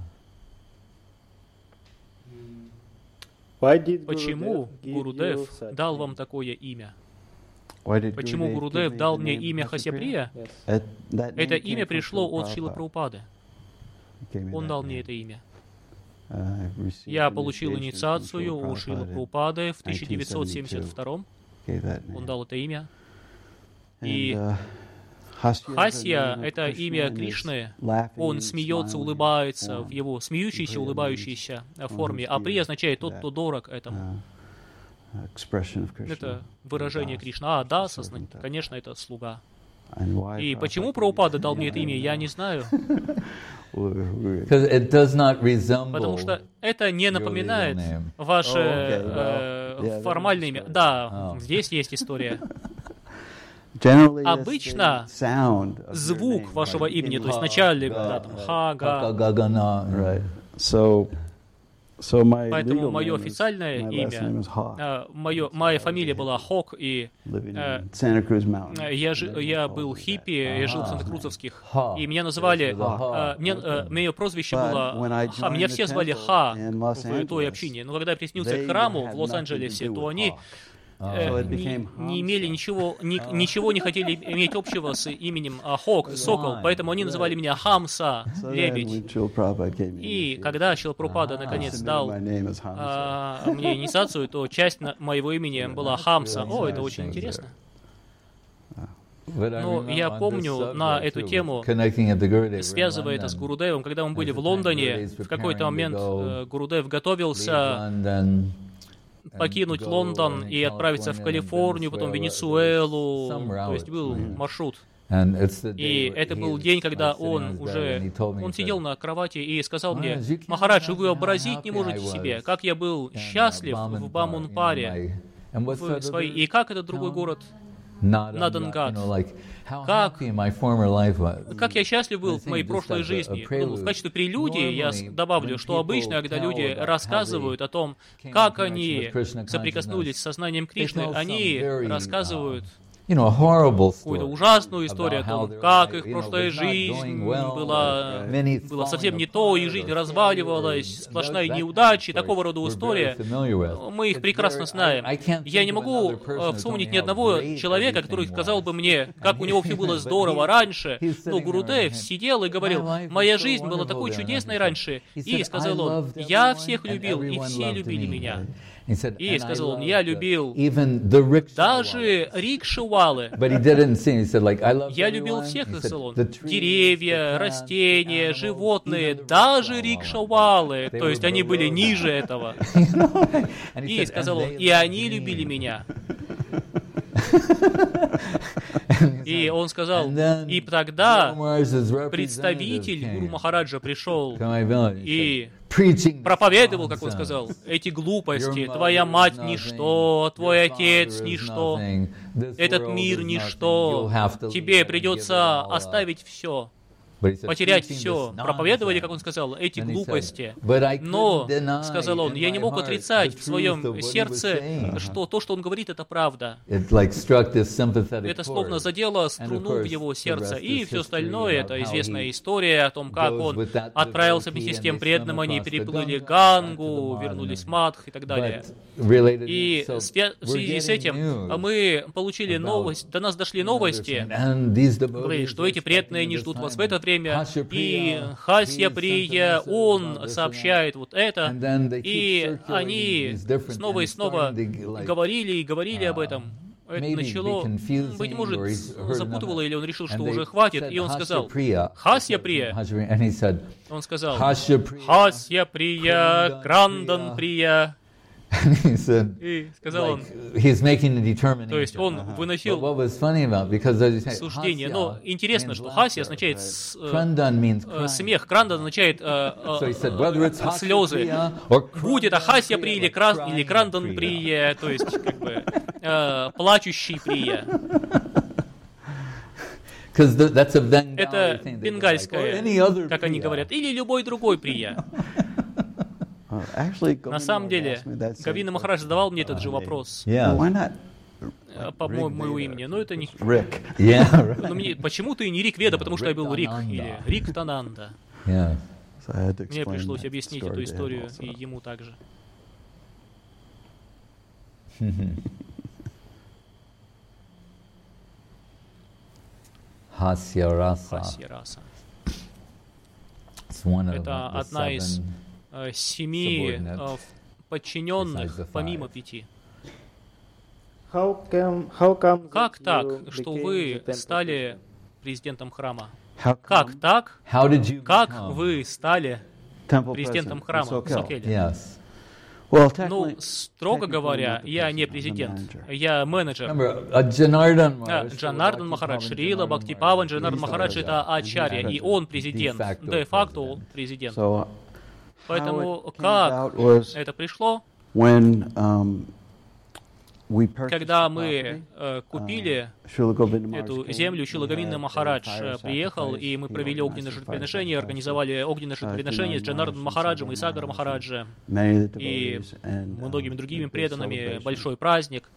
Why did Почему Gurudev give Гурудев you such дал name? вам такое имя? Why did Почему Gurudev give Гурудев me дал the мне name имя Hasyapriya? Хасяприя? Yes. That- that Это name имя came from пришло Srila от Шрилы Prabhupada. Прабхупады. He gave me Он that дал мне name. это имя. Uh, I received Я получил initiation from инициацию Srila у Шрилы Prabhupada, Прабхупады в тысяча девятьсот семьдесят втором. gave that Он name. дал это имя. And, И uh, Hasya is the Хасья name — of это Krishna, имя and is Кришны. laughing, Он смеется, smiling улыбается form. в его смеющейся, Priya улыбающейся форме. А who's Прия означает тот, that, кто дорог этому. Uh, expression of Krishna. Это выражение Das, Кришна. А Дас, servant of- конечно, это слуга. And why И почему Prabhupada Прабхупада gave дал me мне это that имя, name? я не знаю. We- we- Because it does not resemble. Потому что это не your напоминает legal name. ваше Oh, okay, э, well, yeah, формальное that имя. is Да, Oh. здесь есть история. Generally, it's Обычно the sound of your Звук name, вашего right? имени, In то есть ha, вначале, ga, да, там, right. ха, га. Gagagana. Right. So, so my Поэтому legal мое name is- официальное my last имя, name is Ha, э, мое, моя фамилия была Хок, и living э, in Santa Cruz Mountains. э, я, жи- They я call был me that. хиппи, я жил в Ага. Санта-Крузовских, Ха. и меня называли, Ха. э, мне, э, мое прозвище But было when I Ха, меня joined все the звали temple Ха in Los в той Angeles, общине, но когда я приснился they к храму had в nothing Лос-Анджелесе, to do то with они Ha. э, не, не имели ничего, ни, ничего не хотели иметь общего с именем а, Хок, Сокол, поэтому они называли меня Хамса, лебедь. И когда Шрила Прабхупада наконец дал а, мне инициацию, то часть на, моего имени была Хамса. О, это очень интересно. Но я помню на эту тему, связывая это с Гурудевом, когда мы были в Лондоне, в какой-то момент э, Гурудев готовился покинуть Лондон и отправиться в Калифорнию, потом в Венесуэлу, то есть был маршрут. И это был день, когда он уже, он сидел на кровати и сказал мне: «Махарадж, вы вообразить не можете себе, как я был счастлив в Бамунпаре, в своей... И как этот другой город? Надангат. Как, как я счастлив был в моей прошлой жизни. Ну, в качестве прелюдии я добавлю, что обычно, когда люди рассказывают о том, как они соприкоснулись с сознанием Кришны, они рассказывают какую-то ужасную историю о том, как их прошлая жизнь была, была совсем не то, и жизнь разваливалась, сплошная неудача, такого рода история. Мы их прекрасно знаем. Я не могу вспомнить ни одного человека, который сказал бы мне, как у него все было здорово раньше. Но Гурудев сидел и говорил: «Моя жизнь была такой чудесной раньше». И сказал он: «Я всех любил, и все любили меня». И сказал он: «Я любил даже рикшевалы». Я любил всех, сказал он. Деревья, растения, животные, даже рикшевалы. То есть они были ниже этого. И сказал он: «И они любили меня». И он сказал, и тогда представитель Гуру Махараджа пришел и проповедовал, как он сказал, эти глупости. Твоя мать — ничто, твой отец — ничто, этот мир — ничто. Тебе придется оставить все, потерять все. Проповедовали, как он сказал, эти глупости. Но, сказал он, я не мог отрицать в своем сердце, что то, что он говорит, это правда. Это словно задело струну в его сердце. И все остальное, это известная история о том, как он отправился вместе с тем преданным, они переплыли Гангу, вернулись в Мадх и так далее. И в связи с этим мы получили новость, до нас дошли новости, что эти преданные не ждут вас в это время, и Хасья Прия, он сообщает вот это, и они снова и снова говорили и говорили об этом. Это начало, быть может, запутывало, или он решил, что уже хватит, и он сказал: «Хасья Прия». Он сказал: «Хасья Прия, Крандан Прия». И сказал он, то есть он выносил суждение. Но интересно, что Хасья означает э, смех, Крандан означает э, э, слезы. Будь это Хасья Прия или, кран, или Крандан Прия, то есть как бы э, плачущий Прия. Это бенгальское, как они говорят, или любой другой Прия. На самом деле, Говинда Махарадж задавал мне этот же вопрос по моему имени, но это не... Но мне... Почему ты не Рик Веда? Потому что я был Рик, или Рик Тананда. Мне пришлось объяснить эту историю и ему также. Хасья Раса. Это одна из семи подчиненных, помимо пяти. Как так, что вы стали президентом храма? Как так? Как вы стали президентом храма в Сокеле? Ну, строго говоря, я не президент, я менеджер. Джанардан Махарадж, Шрила Бхактипаван Джанардан Махарадж — это ачарья, и он президент, де-факто он президент. Поэтому как это пришло? Когда мы э, купили эту землю, Шрила Говинда Махарадж приехал, и мы провели огненное жертвоприношение, организовали огненное жертвоприношение с Джанарданом Махараджем и Сагаром Махараджем и многими другими преданными, большой праздник.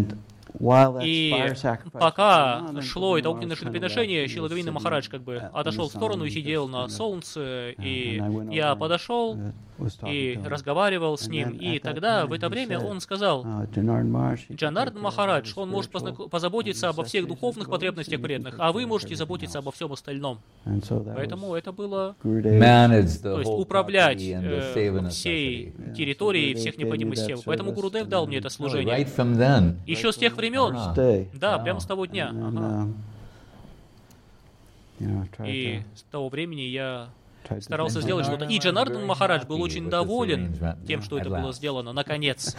И пока шло это огненное жертвоприношение, Шрила Говинда Махарадж как бы отошел в сторону и сидел на солнце, и я подошел и разговаривал с ним. И тогда, в это время, он сказал: Джанардхан Махарадж, он может позаботиться обо всех духовных потребностях преданных, а вы можете заботиться обо всем остальном. Поэтому это было, то есть управлять э, всей территорией, всех необходимых сил. Поэтому Гурудев дал мне это служение. Еще с тех времен, да, прямо с того дня. Ага. И с того времени я старался сделать что-то. И Джанардхан Махарадж был очень доволен тем, что это было сделано, наконец.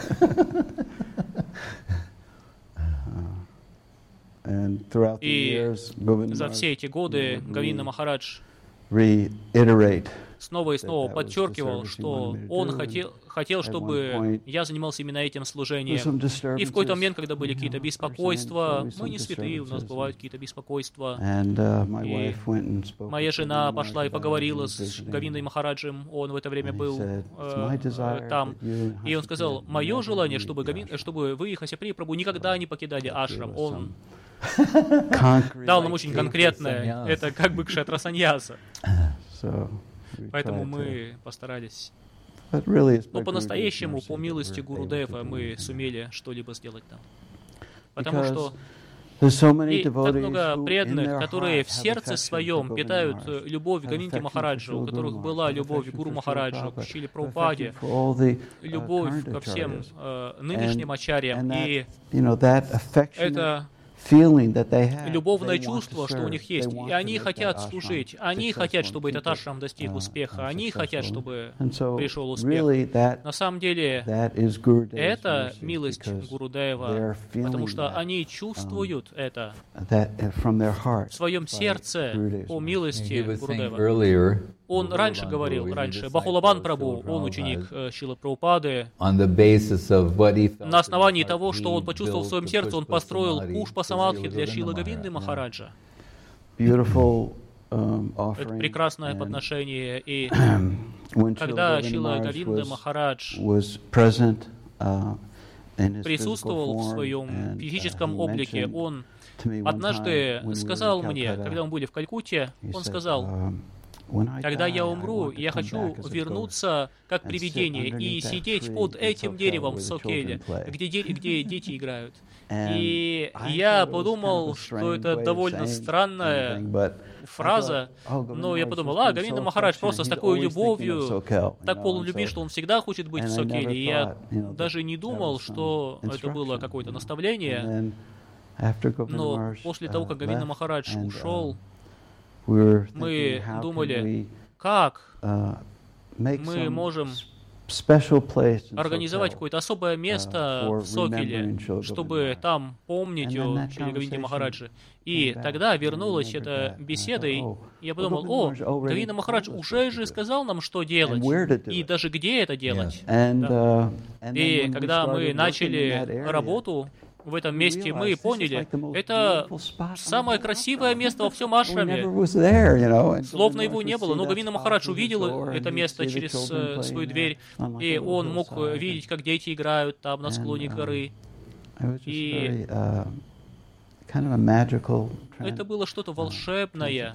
И за все эти годы Говинда Махарадж снова и снова подчеркивал, что он хотел, хотел, чтобы я занимался именно этим служением. И в какой-то момент, когда были какие-то беспокойства, мы не святые, у нас бывают какие-то беспокойства. И моя жена пошла и поговорила с Говиндой Махараджем, он в это время был э, там. И он сказал: мое желание, чтобы, Говин, чтобы вы, Хасяприя Прабху, никогда не покидали ашрам. Он дал нам очень конкретное, это как бы кшатра-саньяса. Поэтому мы постарались. Но по-настоящему, по милости Гурудева, мы сумели что-либо сделать там. Потому что и так много преданных, которые в сердце своем питают любовь к Говинде Махараджу, у которых была любовь к Гуру Махараджу, к Шриле Прабхупаде, любовь ко всем э, нынешним ачарьям. И это любовное чувство, что у них есть, и они хотят служить, они хотят, чтобы этот ашрам достиг успеха, они хотят, чтобы пришел успех. На самом деле, это милость Гурудева, потому что они чувствуют это в своем сердце по милости Гурудева. Он раньше говорил, раньше, Бахулабан Прабху, он ученик э, Шрилы Прабхупады, на основании того, что он почувствовал в своем сердце, он построил Пушпа Самадхи для Шрилы Говинды Махараджа. Это прекрасное подношение, и когда Шрила Говинда Махарадж присутствовал в своем физическом облике, он однажды сказал мне, когда мы были в Калькутте, он сказал: когда я умру, я хочу вернуться как привидение и сидеть под этим деревом в Сокеле, где, де- где дети играют. И я подумал, что это довольно странная фраза, но я подумал: а, Говинда Махарадж просто с такой любовью, так полон любви, что он всегда хочет быть в Сокеле. И я даже не думал, что это было какое-то наставление. Но после того, как Говинда Махарадж ушел, мы думали, как мы можем организовать какое-то особое место в Сокеле, чтобы там помнить о Шриле Говинде Махараджи. И тогда вернулась эта беседа, и я подумал: о, Говинда Махарадж уже же сказал нам, что делать, и даже где это делать. Да. И когда мы начали работу в этом месте, мы поняли, это самое красивое место во всем ашраме. Словно его не было, но Говинда Махарадж увидел это место через э, свою дверь, и он мог видеть, как дети играют там на склоне горы. И это было что-то волшебное,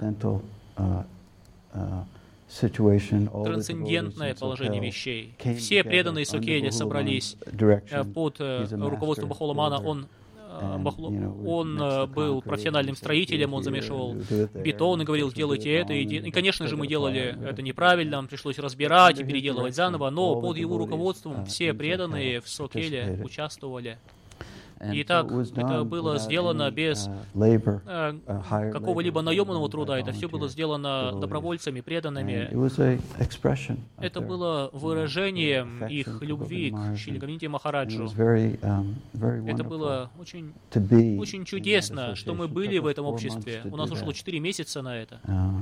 трансцендентное положение вещей. Все преданные Сокеле собрались под руководством Бахуламана. Он, Баху... он был профессиональным строителем, он замешивал бетон и говорил: делайте это. И, конечно же, мы делали это неправильно, нам пришлось разбирать и переделывать заново, но под его руководством все преданные в Сокеле участвовали. Итак, это было сделано без э, какого-либо наемного труда, это все было сделано добровольцами, преданными. Это было выражением их любви к Шриле Говинде Махараджу. Это было очень, очень чудесно, что мы были в этом обществе. У нас ушло четыре месяца на это.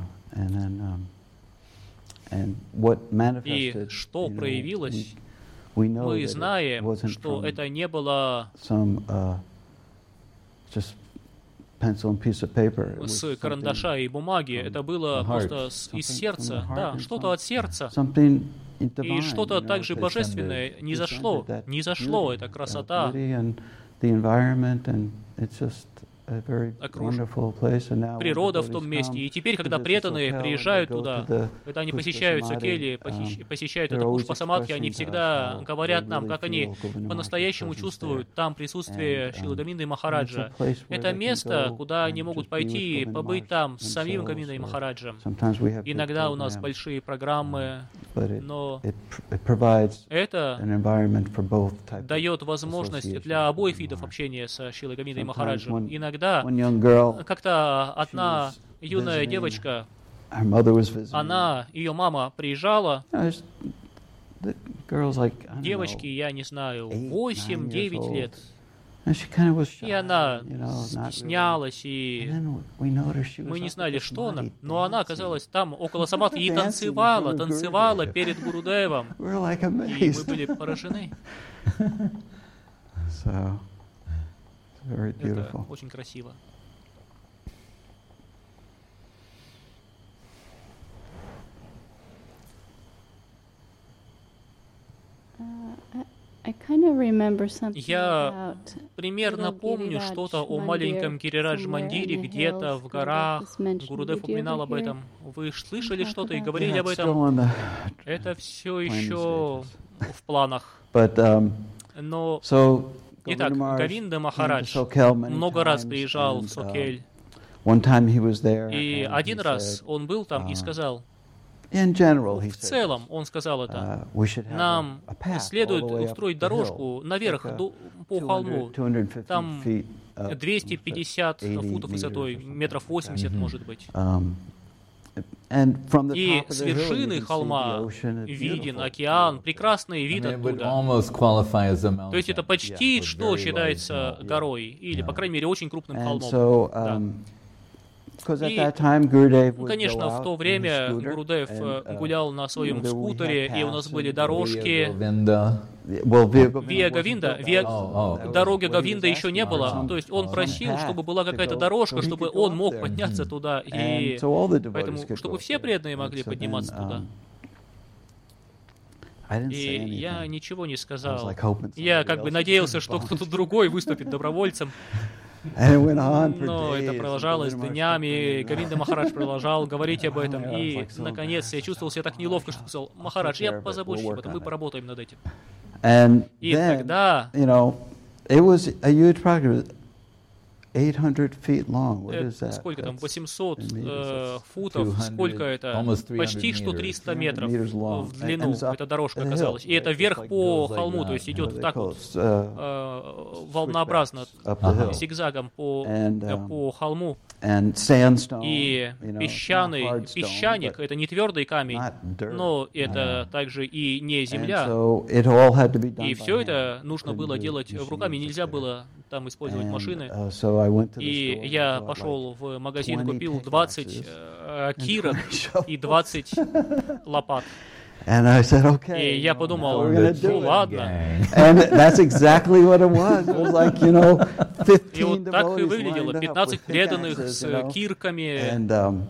И что проявилось? Мы знаем, что это не было с карандаша и бумаги, это было просто из сердца, да, что-то от сердца. И что-то также божественное не зашло, не зашло, эта красота. природа в том месте. И теперь, когда преданные приезжают туда, когда они посещают Сокели, посещают это Пушпа Самадхи, они всегда говорят нам, как они по-настоящему чувствуют там присутствие Шрилы Говинды Махараджа. Это место, куда они могут пойти, побыть там с самим Говиндой Махараджем. Иногда у нас большие программы, но это дает возможность для обоих видов общения с Шрилой Говиндой Махараджем. Иногда как-то одна юная девочка, она, ее мама приезжала, девочке, я не знаю, восемь-девять лет, и она стеснялась, и мы не знали, что она, но она оказалась там, около Самадхи, и танцевала, танцевала перед Гурудевом, и мы были поражены. Это очень красиво. Я примерно помню что-то о маленьком Гирирадж-мандире где-то в горах. Гурудев упоминал об этом. Вы слышали что-то и говорили об этом? Это все еще в планах. Но, итак, Говинда Махарадж много раз приезжал в Сокель. И один раз он был там и сказал, в целом, он сказал это, нам следует устроить дорожку наверх по холму. Там двести пятьдесят футов высотой, метров восемьдесят, может быть. И с вершины холма виден океан, прекрасный вид оттуда. То есть это почти что считается горой, или, по крайней мере, очень крупным холмом. Да. И, ну, конечно, в то время Гурудев гулял на своем скутере, и у нас были дорожки. Виа Говинда, виа... дороги Говинда еще не было. То есть он просил, чтобы была какая-то дорожка, чтобы он мог подняться туда. И поэтому, чтобы все преданные могли подниматься туда. И я ничего не сказал. Я как бы надеялся, что кто-то другой выступит добровольцем. Но это продолжалось днями, Говинда Махарадж продолжал говорить об этом, и, наконец, я чувствовал себя так неловко, что сказал, Махарадж, я позабочусь об этом, мы поработаем над этим. И тогда... Это, сколько там, восемьсот э, футов, сколько это? Почти что триста метров в длину эта дорожка оказалась. И это вверх по холму, то есть идет так вот э, волнообразно, зигзагом по, по холму. И песчаный, песчаник — это не твердый камень, но это также и не земля. И все это нужно было делать руками, нельзя было там использовать машины. И я пошел в магазин, купил двадцать э, кирок и двадцать лопат. И я подумал, ну ладно. И вот так и выглядело. пятнадцать преданных с кирками.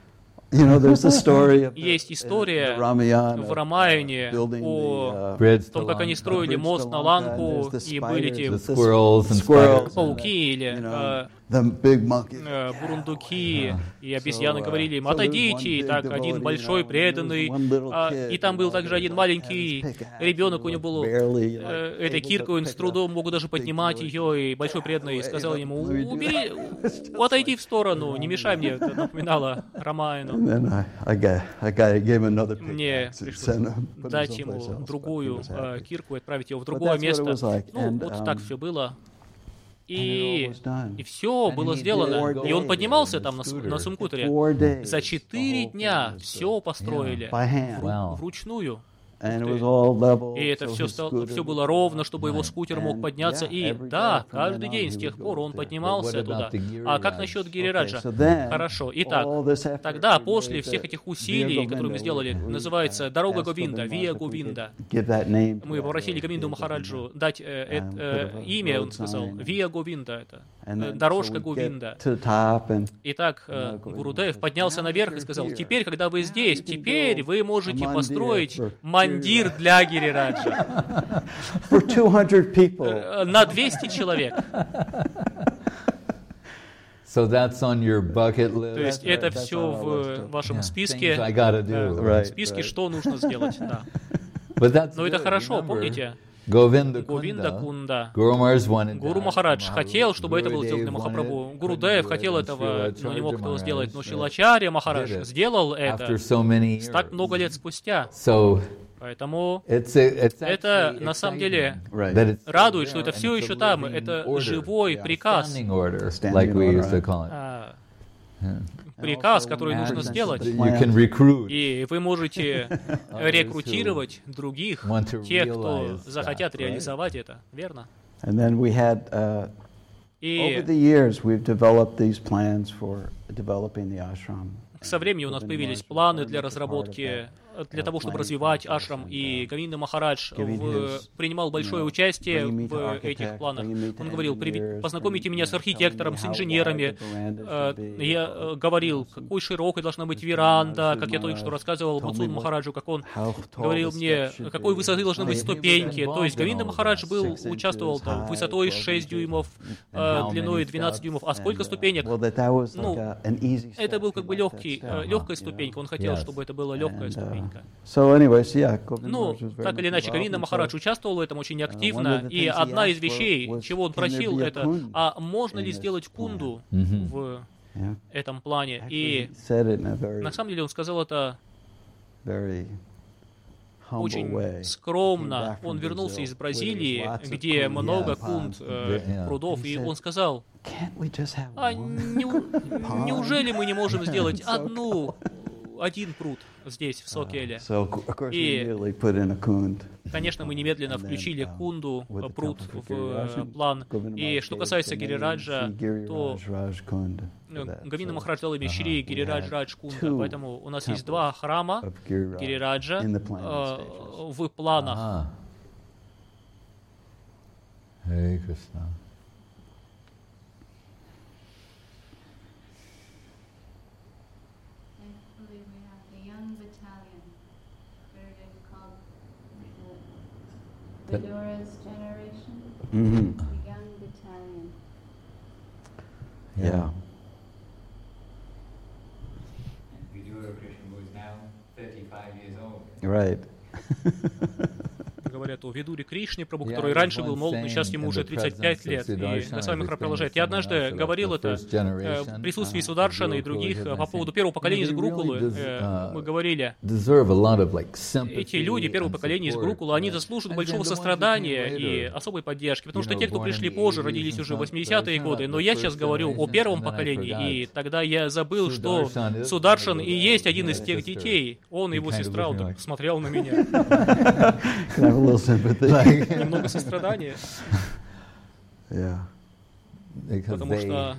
Есть история в Рамаяне о том, как они строили мост на Ланку, и были эти пауки или э, бурундуки, и обезьяны говорили им, отойдите, и так один большой преданный, а, и там был также один маленький ребенок, у него был э, этой киркой, он с трудом мог даже поднимать ее, и большой преданный сказал ему, убери, отойди в сторону, не мешай мне, это напоминало Рамаяну. Мне пришлось дать ему другую э, кирку, отправить его в другое место. Ну, вот так все было. И, и все было сделано. И он поднимался там на, на сумкутере. За четыре дня все построили вру- вручную. И это все, стало, все было ровно, чтобы его скутер мог подняться. И да, каждый день с тех пор он поднимался туда. А как насчет Гирираджа? Хорошо. Итак, тогда, после всех этих усилий, которые мы сделали, называется «Дорога Говинда», «Виа Говинда». Мы попросили Говинду Махараджу дать э, э, э, имя, он сказал, «Виа Говинда» — это э, «Дорожка Говинда». Итак, э, Гурудев поднялся наверх и сказал, теперь, когда вы здесь, теперь вы можете построить мандир для Гирираджа. На двести человек. So that's on your bucket list. То есть это все в вашем списке, I gotta do. да, Right, в списке, right. что нужно сделать. Да. But that's Но это good. хорошо, Remember, помните? Говинда Говинда Кунда. Кунда. Guru Maharaj wanted Гуру that. Махарадж Maharaj- хотел, чтобы это было Guru сделано Dev Махапрабху. wanted, Гуру couldn't Дев do it, хотел and этого, Srila но не мог Acharya этого сделать. Но Maharaj Шилачарья did Махарадж it сделал after это so many years. так много лет спустя. So Поэтому it's a, it's это actually на самом exciting деле Right. that it's still радует, there, что это and все it's a еще там. living Это order, живой Yeah. приказ. standing order, Standing like we order, used to right. call it. А, Yeah. Приказ, also который when нужно management сделать. says You can recruit. И вы можете рекрутировать других, want to тех, кто realize захотят that, right? реализовать это, верно? And then we had, uh, over И the years, we've developed these plans for developing the ashram. со временем у нас появились планы для разработки, для того, чтобы развивать ашрам, и Говинда Махарадж в- принимал большое участие в этих планах. Он говорил: «Приви- познакомите меня с архитектором, с инженерами». Э, Я э, говорил, какой широкой должна быть веранда, как я только что рассказывал Мацуд Махараджу, как он говорил мне, какой высоты должны быть ступеньки. То есть Говинда Махарадж был, участвовал там высотой шесть дюймов, э, длиной двенадцать дюймов. А сколько ступенек? Well, that that was Ну, like a, an easy Это step. был He как бы liked that легкий, step, легкая you know. ступенька. Он хотел, Yes. чтобы это была легкая And, uh, ступенька. So, anyways, yeah, Govind Ну, Maharaj was very так или much иначе, involved, Говинда and Махарадж so, участвовал в этом очень one активно, of the и things he одна из asked for вещей, was, чего он can there просил, be a это, kund а можно ли in this сделать plan? кунду Мгм. в yeah. этом плане? Actually, И he said it in a very, на самом деле он сказал это very humble очень way. скромно. He came back Он from вернулся Brazil, из where there was Бразилии, lots of где kunds, много yeah, кунд, ponds. э, Yeah. прудов, He и said, он сказал: Can't we just have а one? неу- неужели мы не можем сделать So одну, один пруд здесь, в Сокеле? So, of course, we И- immediately put in a kund. Конечно, мы немедленно And then, включили uh, кунду, with э, the пруд couple for в э, Giriraj, план. Govind И Maharaj что gave касается the name Гирираджа, Shri то Giriraj Raj Kund э, for that. Говинда So, Махарадж дал имя Шри we Гирираджа had Радж Кунда, two поэтому у нас есть temples два храма of Giriraj Гирираджа in the planning э, stages. в планах. Ah. Hare Krishna. I believe we have the young battalion. Where it is called the That- Vidora's generation. Mhm. The young battalion. Yeah. And Vidura Krishna, who is now thirty-five years old. Right. Говорят о Видуре Кришне, Прабху, Yeah, который there's раньше one был молод, но сейчас saying ему in уже the тридцать пять presence of лет. И Sudarshan, Госвами I've Махапрабху продолжает. experienced Я in однажды Manasala, говорил the это first generation, э, в присутствии uh, Сударшана и of других Gurukul, э, по I поводу think. первого You know, поколения из they really Гурукулы. des- Э, uh, Мы говорили, deserve a lot of like sympathy эти люди первого and поколения из support, Гурукула, они yeah. заслуживают And большого then the ones who сострадания came и later, особой поддержки, потому you что know, те, кто born in пришли the позже, eighties родились and уже в stuff, восьмидесятые they're годы, not но the я first сейчас говорю о generation, первом and then I поколении, и forgot. тогда я забыл, что Sudarshan is Сударшан one of и those, есть один yeah, из тех sister. детей. Он и He его kind of сестра looked вот like- так смотрел на меня. Can I have a little sympathy? Like- Немного сострадания, Yeah. Because потому they что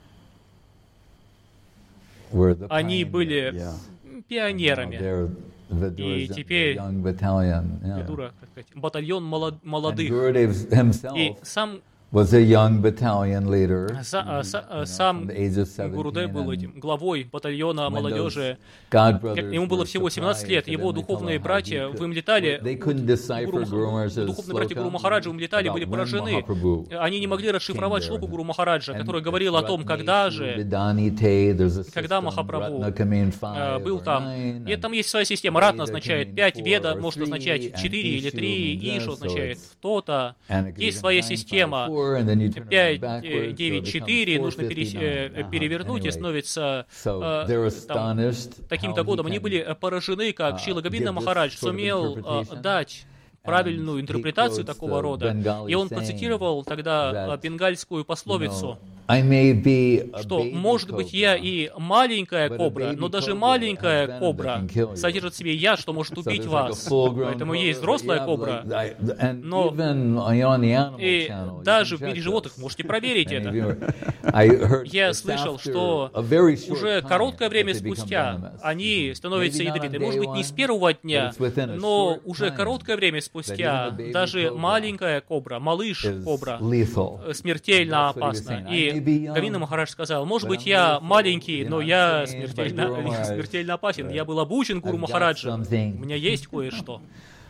were the они pioneers. были Yeah. Now пионерами. they're the И Viduras, the теперь young battalion. Yeah. Видура, как сказать, батальон молод- And молодых. Gurudev И himself сам was a young battalion leader. Са- а, са- а, you know, сам from the age of seventeen, Гурудев был and этим главой батальона when молодежи. those God brothers Ему было were всего семнадцать лет. surprised, Его and then they духовные told him how братья he в could- Имлетале, they couldn't decipher Гуру- Guru Maharaj's духовные братья Гуру sloka Махараджа в Имлетале about были when поражены. Mahaprabhu Они не могли расшифровать came there. шлоку Гуру Махараджа, And который говорил о том, когда же Vedani Te, there's a когда system, Махапрабху Ratna can mean э, five был or там. nine, И там and есть своя система. Ратна Veda can означает mean пять, four Веда or может three, означать and четыре или Ishu три, means Ишу this, so означает it's- то-то. and it Есть gives своя nine, five, система. four, and then you turn it пять, backwards, so it девять, becomes четыре, нужно four перес- fifty-nine. э, перевернуть, и Anyway, становится so э, they're там, astonished таким-то how he годом. Они can, были э, поражены, как uh, Шрила give Говинда this Махарадж sort of сумел э, interpretation. дать правильную And he интерпретацию quotes такого the рода. Bengali И он saying процитировал тогда that, э, бенгальскую you пословицу, know, I may be a что, baby может быть, я cobra, и маленькая but a кобра, baby но даже cobra маленькая has venom that кобра can kill you. содержит в себе яд, что может So убить there's like a вас. full-grown Поэтому cobra, есть but взрослая yeah, кобра, like, I- and но even, you know, on the animal и channel, you даже can в мире check животных this. можете проверить Many это. of you are- I heard Я it's слышал, after что a very short уже time короткое время that they become спустя venomous. они становятся Maybe not on ядовиты. day Может быть, не с one, первого дня, but it's within a но short уже time короткое время that спустя even a baby даже cobra маленькая кобра, малыш is кобра, lethal. э, смертельно That's what he was опасна. saying. I И may be young, Говинда Махарадж сказал, может but быть, I'm я lethal. маленький, You но know, я I'm trained by смертельно, Guru Maharaj. смертельно опасен. Я был обучен Гуру I've got Махараджем. something. У меня есть кое-что.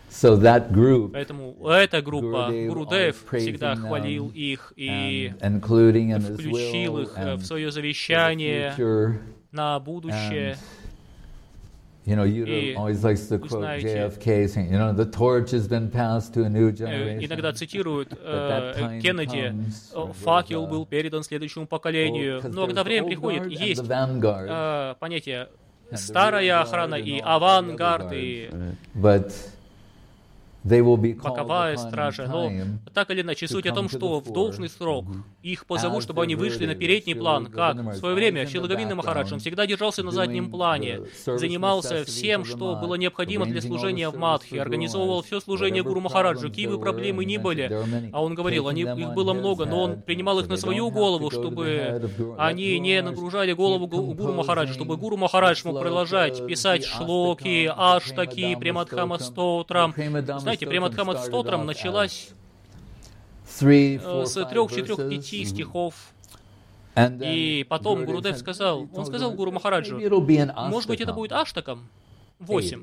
So that group, Поэтому эта группа, Гурудев всегда хвалил их и and, and включил их в свое завещание на будущее. You know, Yuta always likes to quote J F K, saying, you know, the torch has been passed to a new generation. Иногда цитируют э, Кеннеди, факел был передан следующему поколению. Но когда время приходит, есть э, понятие старая охрана и авангард, и боковая стража. Но так или иначе, суть о том, что в должный срок их позовут, чтобы они вышли на передний план. Как в свое время Шилаговинда Махарадж, он всегда держался на заднем плане, занимался всем, что было необходимо для служения в Мадхе, организовывал все служение Гуру Махараджу, какие бы проблемы ни были. А он говорил, они, их было много, но он принимал их на свою голову, чтобы они не нагружали голову Гуру Махараджа, чтобы Гуру Махарадж мог продолжать писать шлоки, аштаки, Премадхама стотрам. Знаете, Премадхама стотрам началась с трех, четырех, пяти стихов. И потом Гурудев сказал, он сказал Гуру Махараджу, может быть, это будет аштаком? Восемь.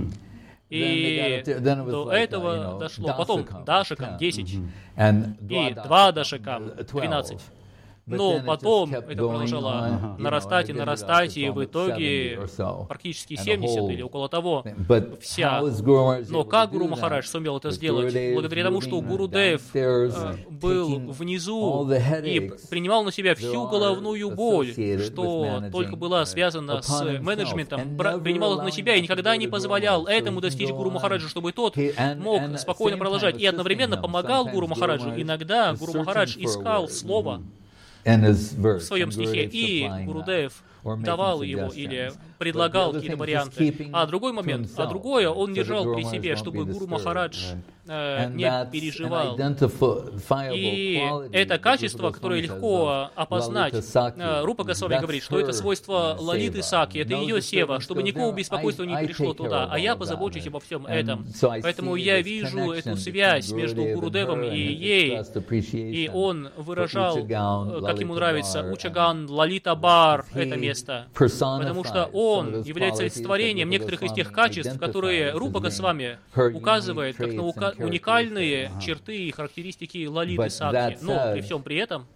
И до этого дошло. Потом дашакам десять. И два дашакам двенадцать. Но потом это продолжало нарастать и нарастать, и в итоге практически семьдесят или около того вся. Но как Гуру Махарадж сумел это сделать? Благодаря тому, что Гурудев э, был внизу и принимал на себя всю головную боль, что только была связана с менеджментом, принимал это на себя и никогда не позволял этому достичь Гуру Махараджа, чтобы тот мог спокойно продолжать. И одновременно помогал Гуру Махараджу. Иногда Гуру Махарадж искал слово в своем стихе, и Гурудев давал его или предлагал какие-то варианты. А другой момент, а другое он держал при себе, чтобы Гуру Махарадж э, не переживал. И это качество, которое легко опознать. Рупа Госвами говорит, что это свойство Лалиты Саки, это ее сева, чтобы никакого беспокойства не пришло туда, а я позабочусь обо всем этом. Поэтому я вижу эту связь между Гурудевом и ей, и он выражал, как ему нравится, Учаган, Лалита Бар, это место, потому что он Он является олицетворением некоторых из тех качеств, которые Рупа Госвами указывает как на ука- уникальные черты и характеристики Лалиты Сакхи. Но при всем при этом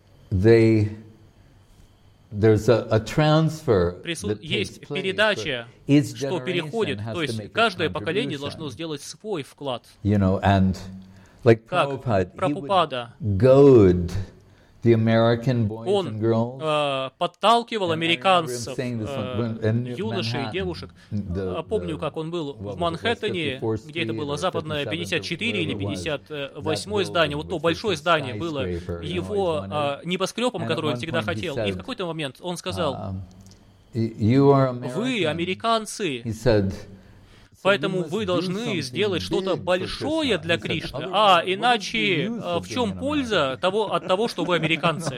прису- есть передача, что переходит, то есть каждое поколение должно сделать свой вклад. Как Прабхупада. Он э, подталкивал американцев, э, юношей, девушек. Помню, как он был в Манхэттене, где это было западное пятьдесят четыре или пятьдесят восьмое здание, вот то большое здание было его э, небоскребом, который он всегда хотел. И в какой-то момент он сказал, «Вы, американцы, поэтому вы должны сделать что-то большое для Кришны, а иначе в чем польза того, от того, что вы американцы?»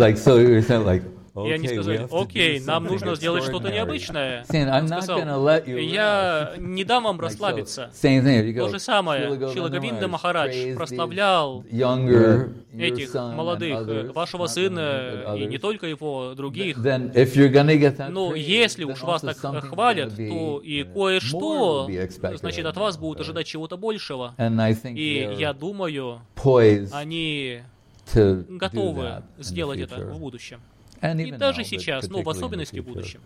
И они сказали, окей, нам нужно сделать что-то необычное. Он сказал, я не дам вам расслабиться. То же самое, Шилаговинда Махарадж прославлял этих молодых, вашего сына, и не только его, других. Но если уж вас так хвалят, то и кое-что, значит, от вас будут ожидать чего-то большего. И я думаю, они готовы сделать это в будущем. И даже сейчас, но в особенности в будущем.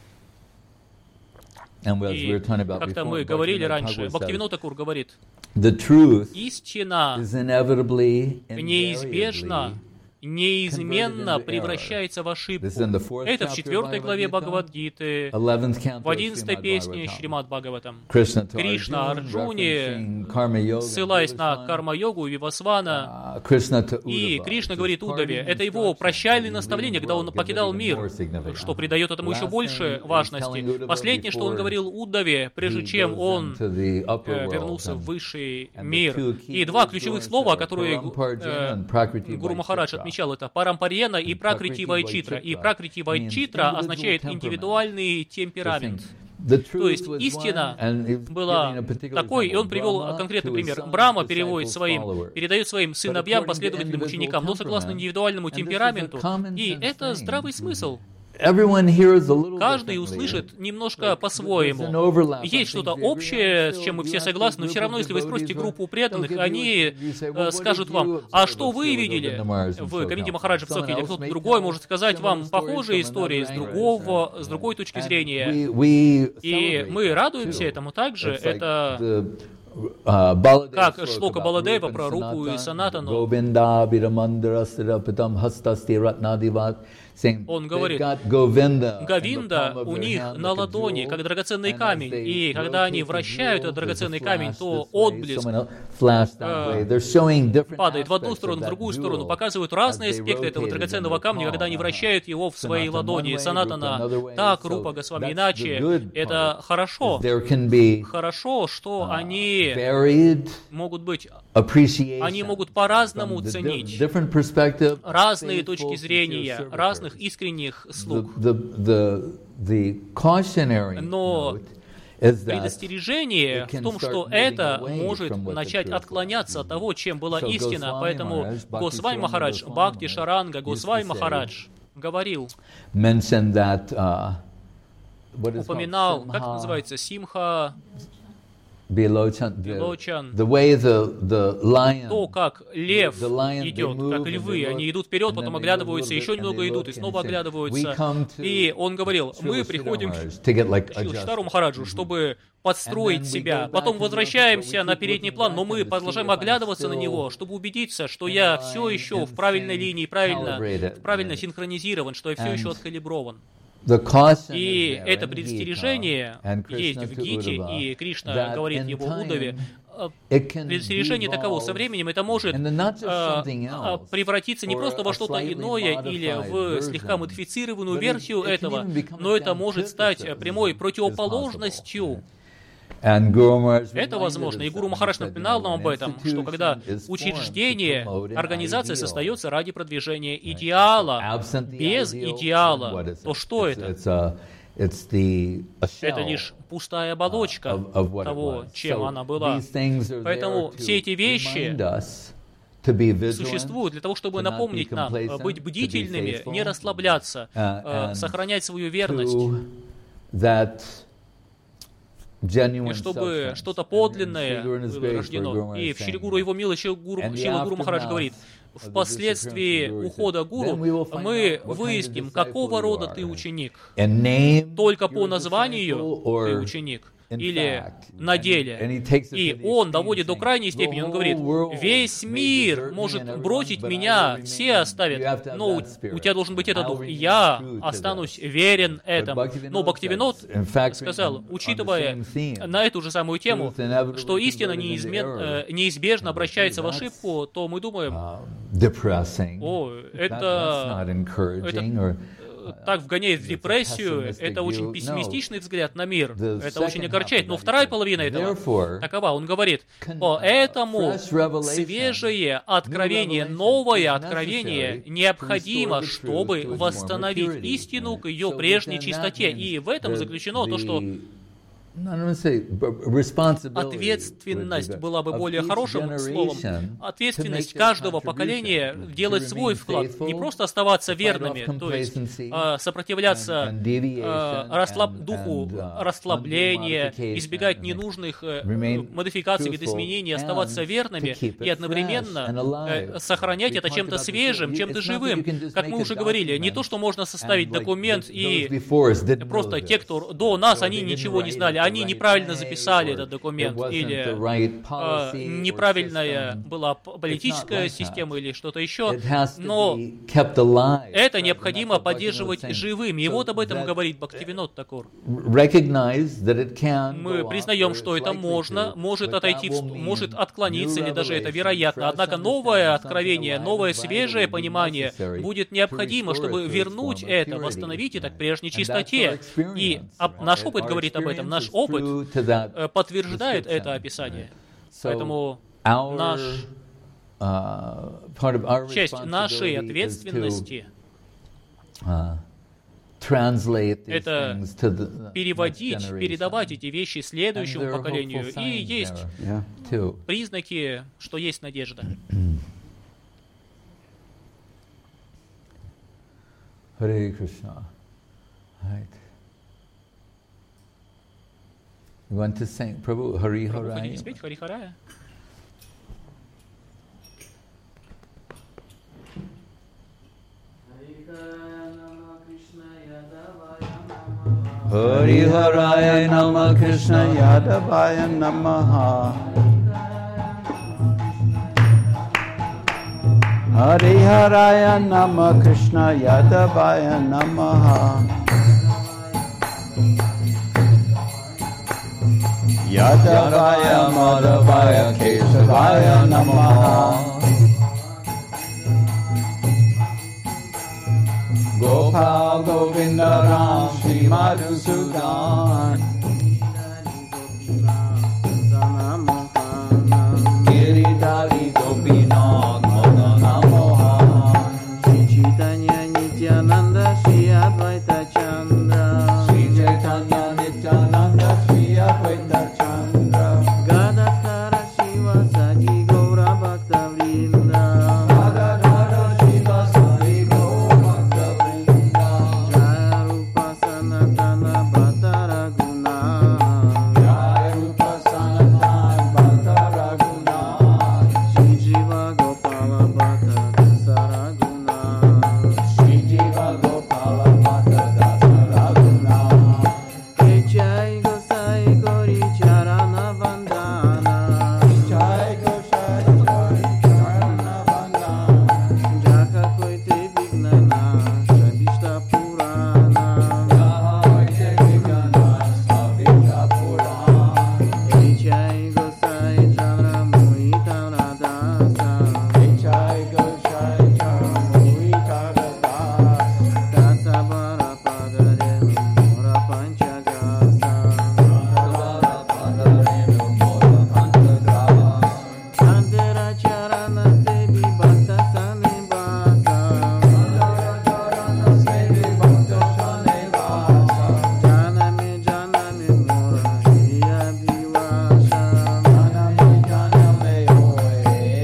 И как-то мы говорили раньше, Бхактивинода Такур говорит, истина неизбежна, неизменно превращается в ошибку. Это в четвертой главе Бхагавад-гиты, в одиннадцатой песне Шримад Бхагаватам. Кришна Арджуне, ссылаясь на карма-йогу Вивасвана, и Кришна говорит Уддаве, это его прощальное наставление, когда он покидал мир, что придает этому еще больше важности. Последнее, что он говорил Уддаве, прежде чем он э, вернулся в высший мир. И два ключевых слова, которые э, Гуру Махарадж отмечал, это Парампарьена и Пракрити Вайчитра. И Пракрити Вайчитра означает индивидуальный темперамент. То есть истина была такой, и он привел конкретный пример. Брахма переводит своим, передает своим сыновьям, последовательным ученикам, но согласно индивидуальному темпераменту. И это здравый смысл. Каждый услышит немножко по-своему. Есть что-то общее, с чем мы все согласны, но все равно, если вы спросите группу преданных, они э, скажут вам, а что вы видели в Говинде Махараджа Псоке, или кто-то другой может сказать вам похожие истории с другого, с другой точки зрения. И мы радуемся этому также. Это как шлока Баладева про Рупу и Санатану. Он говорит, Говинда у них на ладони, как драгоценный камень, и когда они вращают этот драгоценный камень, то отблеск э, падает в одну сторону, в другую сторону, показывают разные аспекты этого драгоценного камня, когда они вращают его в своей ладони. Санатана так, Рупа Госвами иначе. Это хорошо. Хорошо, что они могут быть, они могут по-разному ценить разные точки зрения, разных искренних слуг. Но предостережение в том, что это может начать отклоняться от того, чем была истина. Поэтому Госвами Махарадж, Бхакти Шаранга Госвами Махарадж говорил, упоминал, как это называется, Симха, Билочан, то, как лев идет, как львы, они идут вперед, потом оглядываются, еще немного идут и снова оглядываются. И он говорил, мы приходим к Шилашитару Махараджу, чтобы подстроить себя, потом возвращаемся на передний план, но мы продолжаем оглядываться на него, чтобы убедиться, что я все еще в правильной линии, правильно, правильно синхронизирован, что я все еще откалиброван. И это предостережение есть в Гите, и Кришна говорит его Удаве. Предостережение таково, со временем это может э, превратиться не просто во что-то иное или в слегка модифицированную версию этого, но это может стать прямой противоположностью. Это возможно, и Гуру Махарадж напоминал нам об этом, что когда учреждение, организация создается ради продвижения идеала, без идеала, то что это? Это лишь пустая оболочка того, чем она была. Поэтому все эти вещи существуют для того, чтобы напомнить нам быть бдительными, не расслабляться, сохранять свою верность, и чтобы что-то подлинное было рождено. И в Шри Гуру его милость Шрила Гуру Махарадж говорит, впоследствии ухода Гуру мы выясним, какого рода ты ученик. Только по названию ты ученик. Или на деле. И он доводит до крайней степени, он говорит, весь мир может бросить меня, все оставят, но у, у тебя должен быть этот дух, я останусь верен этому. Но Бхактивинод сказал, учитывая на эту же самую тему, что истина неизмен, неизбежно обращается в ошибку, то мы думаем, о, это... это так вгоняет в депрессию, это очень пессимистичный взгляд на мир, это очень огорчает. Но вторая половина этого такова, он говорит, поэтому свежее откровение, новое откровение необходимо, чтобы восстановить истину к ее прежней чистоте. И в этом заключено то, что ответственность была бы более хорошим словом. Ответственность каждого поколения делать свой вклад. Не просто оставаться верными, то есть э, сопротивляться э, расслаб... духу расслабления, избегать ненужных э, модификаций, видоизменений, оставаться верными и одновременно э, сохранять это чем-то свежим, чем-то живым. Как мы уже говорили, не то, что можно составить документ и просто те, кто до нас, они ничего не знали, они неправильно записали этот документ, или э, неправильная была политическая система, или что-то еще, но это необходимо поддерживать живым. И вот об этом говорит Бхактивинод Такур. Мы признаем, что это можно, может отойти, может отклониться, или даже это вероятно. Однако новое откровение, новое свежее понимание будет необходимо, чтобы вернуть это, восстановить это к прежней чистоте. И наш опыт говорит об этом, наш опыт подтверждает это описание. Поэтому наш, часть нашей ответственности это переводить, передавать эти вещи следующему поколению. И есть признаки, что есть надежда. Харе Кришна. Right. You want to sing Prabhu Hari Прабху, Haraya? хотите спеть Хари Харая? Hari Haraya Nama Krishna Yadavaya Namaha. Hari Haraya Nama Krishna Yadavaya Namaha. Yadavaya Madhavaya Kesavaya Namaha. Gopal Govinda Ram Shri Madhusudan. Giridhari Gopinath Madana Mohan. Shri Chaitanya Nityananda Shri Advaita Chandra. Shri Chaitanya Nityananda Shri Advaita Chandra. Gadadhara Shiva Saji Gaura Bhakta Vrinda. Gadadhara Shiva Saji Gaura Bhakta Vrinda. Jaya Rupa Sanatana Bhatta Raghuna. Jaya Rupa Sanatana Bhatta Raghuna. Shri Jiva Gopala Bhatta Dasa Raghuna. Shri Jiva Gopala Bhatta Dasa Raghuna. Jai Gosai Gori Charana Vandana. Jai Gosai Gori Charana Vandana. Jaka Koite Vignana Shabishta Purana. Jahoite Vigana Savita Purana. Jai Gosai Chandra Mohita Radhasa. Jai Gosai Chara Mohita Radhasa. Dasa Bara Padare Mora Panchagasa. Savara Padarenu Mora Panchagrava. Sandera Charana Sevi Bhakta Sanibasa. Sadarana Sevi Bhakta Shanivasa. Janame Janame Mora Hriya Bhivasa. Janame Janame Oe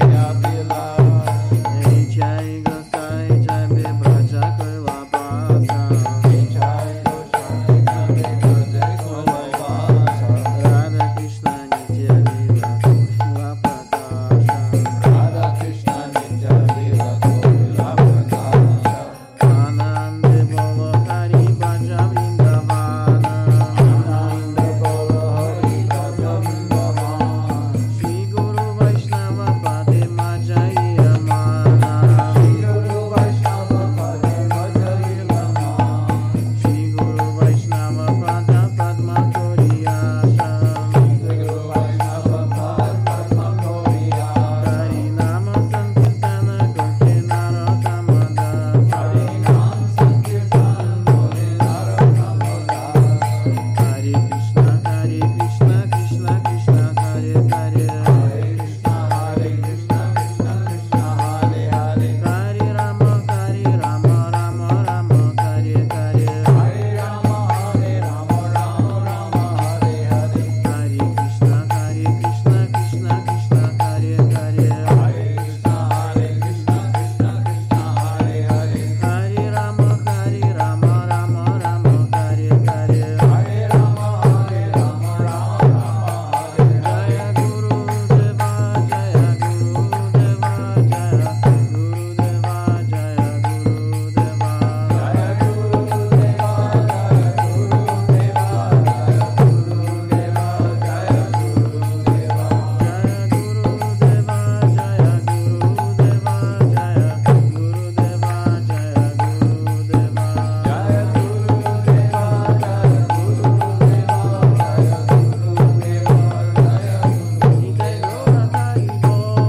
Abhilasha. Jai Gosai Jai Braja Kaila Basa. Jai Gosai Jai Gosai Kulavasa. Radha Krishna Nitya Lila Gopala Prakasha. Radha Krishna Nitya Lila Gopala Prakasha. Anande Bolo Hari Bhaja Vrindavana. Ananda Bolo Hari Bhaja Vrindavana. Shri Guru Vaishnava Pade Majai Ramana. Shri Guru Vaishnava Pade Majai Ramana. Shri Guru Vaishnava Pada Padma Koriyasha. Shri Guru Vaishnava Pad Padma Koriyasha. Harinama Sankirtana Gote Narottama Dasa. Harinam Sankirtan Bole Narottama Das. Hare Krishna Hare Krishna Krishna Krishna Hare Hare. Hare Krishna Hare Krishna Krishna Krishna Hare Hare. Hare Rama Hare Rama Rama Rama Hare Hare. Hare Rama Hare Rama Rama Rama Hare Hare. Hare Krishna Hare Krishna Krishna Krishna Hare Hare. Hare Krishna Hare Krishna Krishna Krishna Hare Hare. Hare Rama Hare Rama Rama Rama Hare Hare. Hare Rama Hare Rama Rama Rama Hare Hare. Jaya Guru Deva Jaya Guru Deva Jaya Guru Deva Jaya Guru Deva. Jaya Guru Deva Jaya Guru Deva Jaya Guru Deva Jaya Guru Deva. Jaya Guru Deva Jaya Guru Deva Jaya Guru Deva Jaya Guru Deva. Jaya Guru Deva Jaya Guru Deva Jaya Guru Deva Jaya Guru. Nitai Gaura Hari Bol,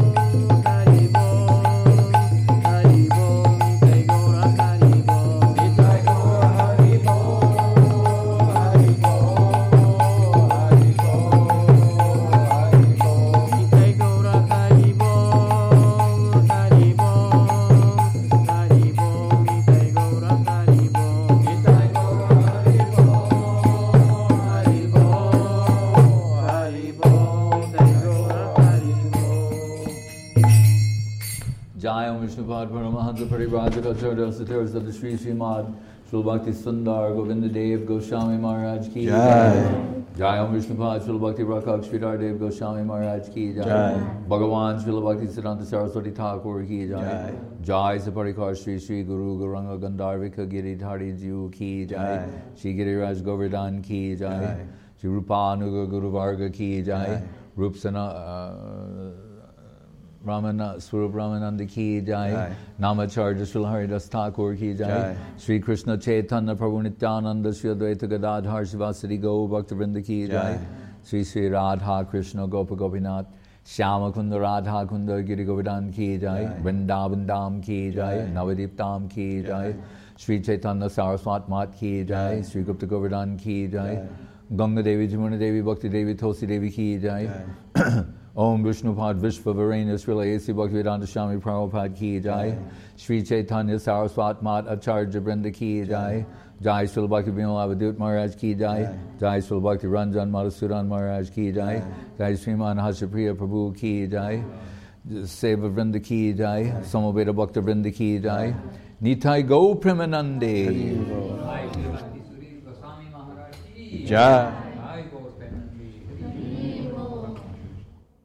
Hari Bol, Hari Bol, Nitai Gaura Hari Bol. Nitai Gaura Hari Bol, Hari Bol, Hari Bol, Hari Bol. Nitai Gaura Hari Bol, Hari Bol, Hari Bol, Nitai Gaura Hari Bol. Nitai Gaura Hari Bol, Hari Bol, Hari Bol, Nitai Gaura Hari Bol. Jai Om Vishnupad Paramahansa Parivrajaka Charya Satyars of the Sri Srimad Srila Bhakti Sundar Govinda Dev Goswami Maharaj ki Jai. Jai Om Vishnupad Srila Bhakti Rakshak Sridhar Dev Goswami Maharaj ki Jai. Jai. Bhagavan Srila Bhakti Siddhanta Saraswati Thakur ki Jai. Jai. Jai Saparikar Shri Shri Guru Gauranga Gandharvika Giridhari Jiu ki Jai. Jai. Shri Giriraj Govardhan ki Jai. Jai. Shri Rupanuga Guru Varga ki Jai. Jai. Rupsana uh, Ramana Swarup Ramananda ki Jai. Jai. Namacharya Srila Haridas Thakur ki Jai. Jai. Shri Krishna Chaitanya Prabhu Nityananda Shri Advaita Gadadhar Shivasati Go Bhaktivinoda ki Jai. Jai. Shri Shri Radha Krishna Gopa Gopinath Shyama Kunda Radha Kunda Giri Govardhan ki Jai. Jai. Vrindavan Dham ki Jai. Jai. Navadip Dham ki Jai. Jai. Shri Chaitanya Saraswat Mat ki Jai. Jai. Shri Gupta Govardhan ki Jai. Jai. Ganga Devi Jamuna Devi Bhakti Devi Tulsi Devi ki Jai. Jai. Om Vishnupad Vishva Varena Srila A C Bhaktivedanta Swami Prabhupada ki Jai. Jai. Shri Chaitanya Saraswat Mat Acharya Brinda ki Jai. Jai Srila Bhakti Bimala Avadut Maharaj ki Jai. Jai. Jai Srila Bhakti Ranjan Madhusudan Maharaj ki Jai. Jai Sriman Hashapriya Prabhu ki Jai. Seva Vrinda ki Jai. Samaveda Bhakta Vrinda ki Jai. Nitai Go Premanande. Jai Shri Bhakti Surya Goswami Maharaj ki Jai.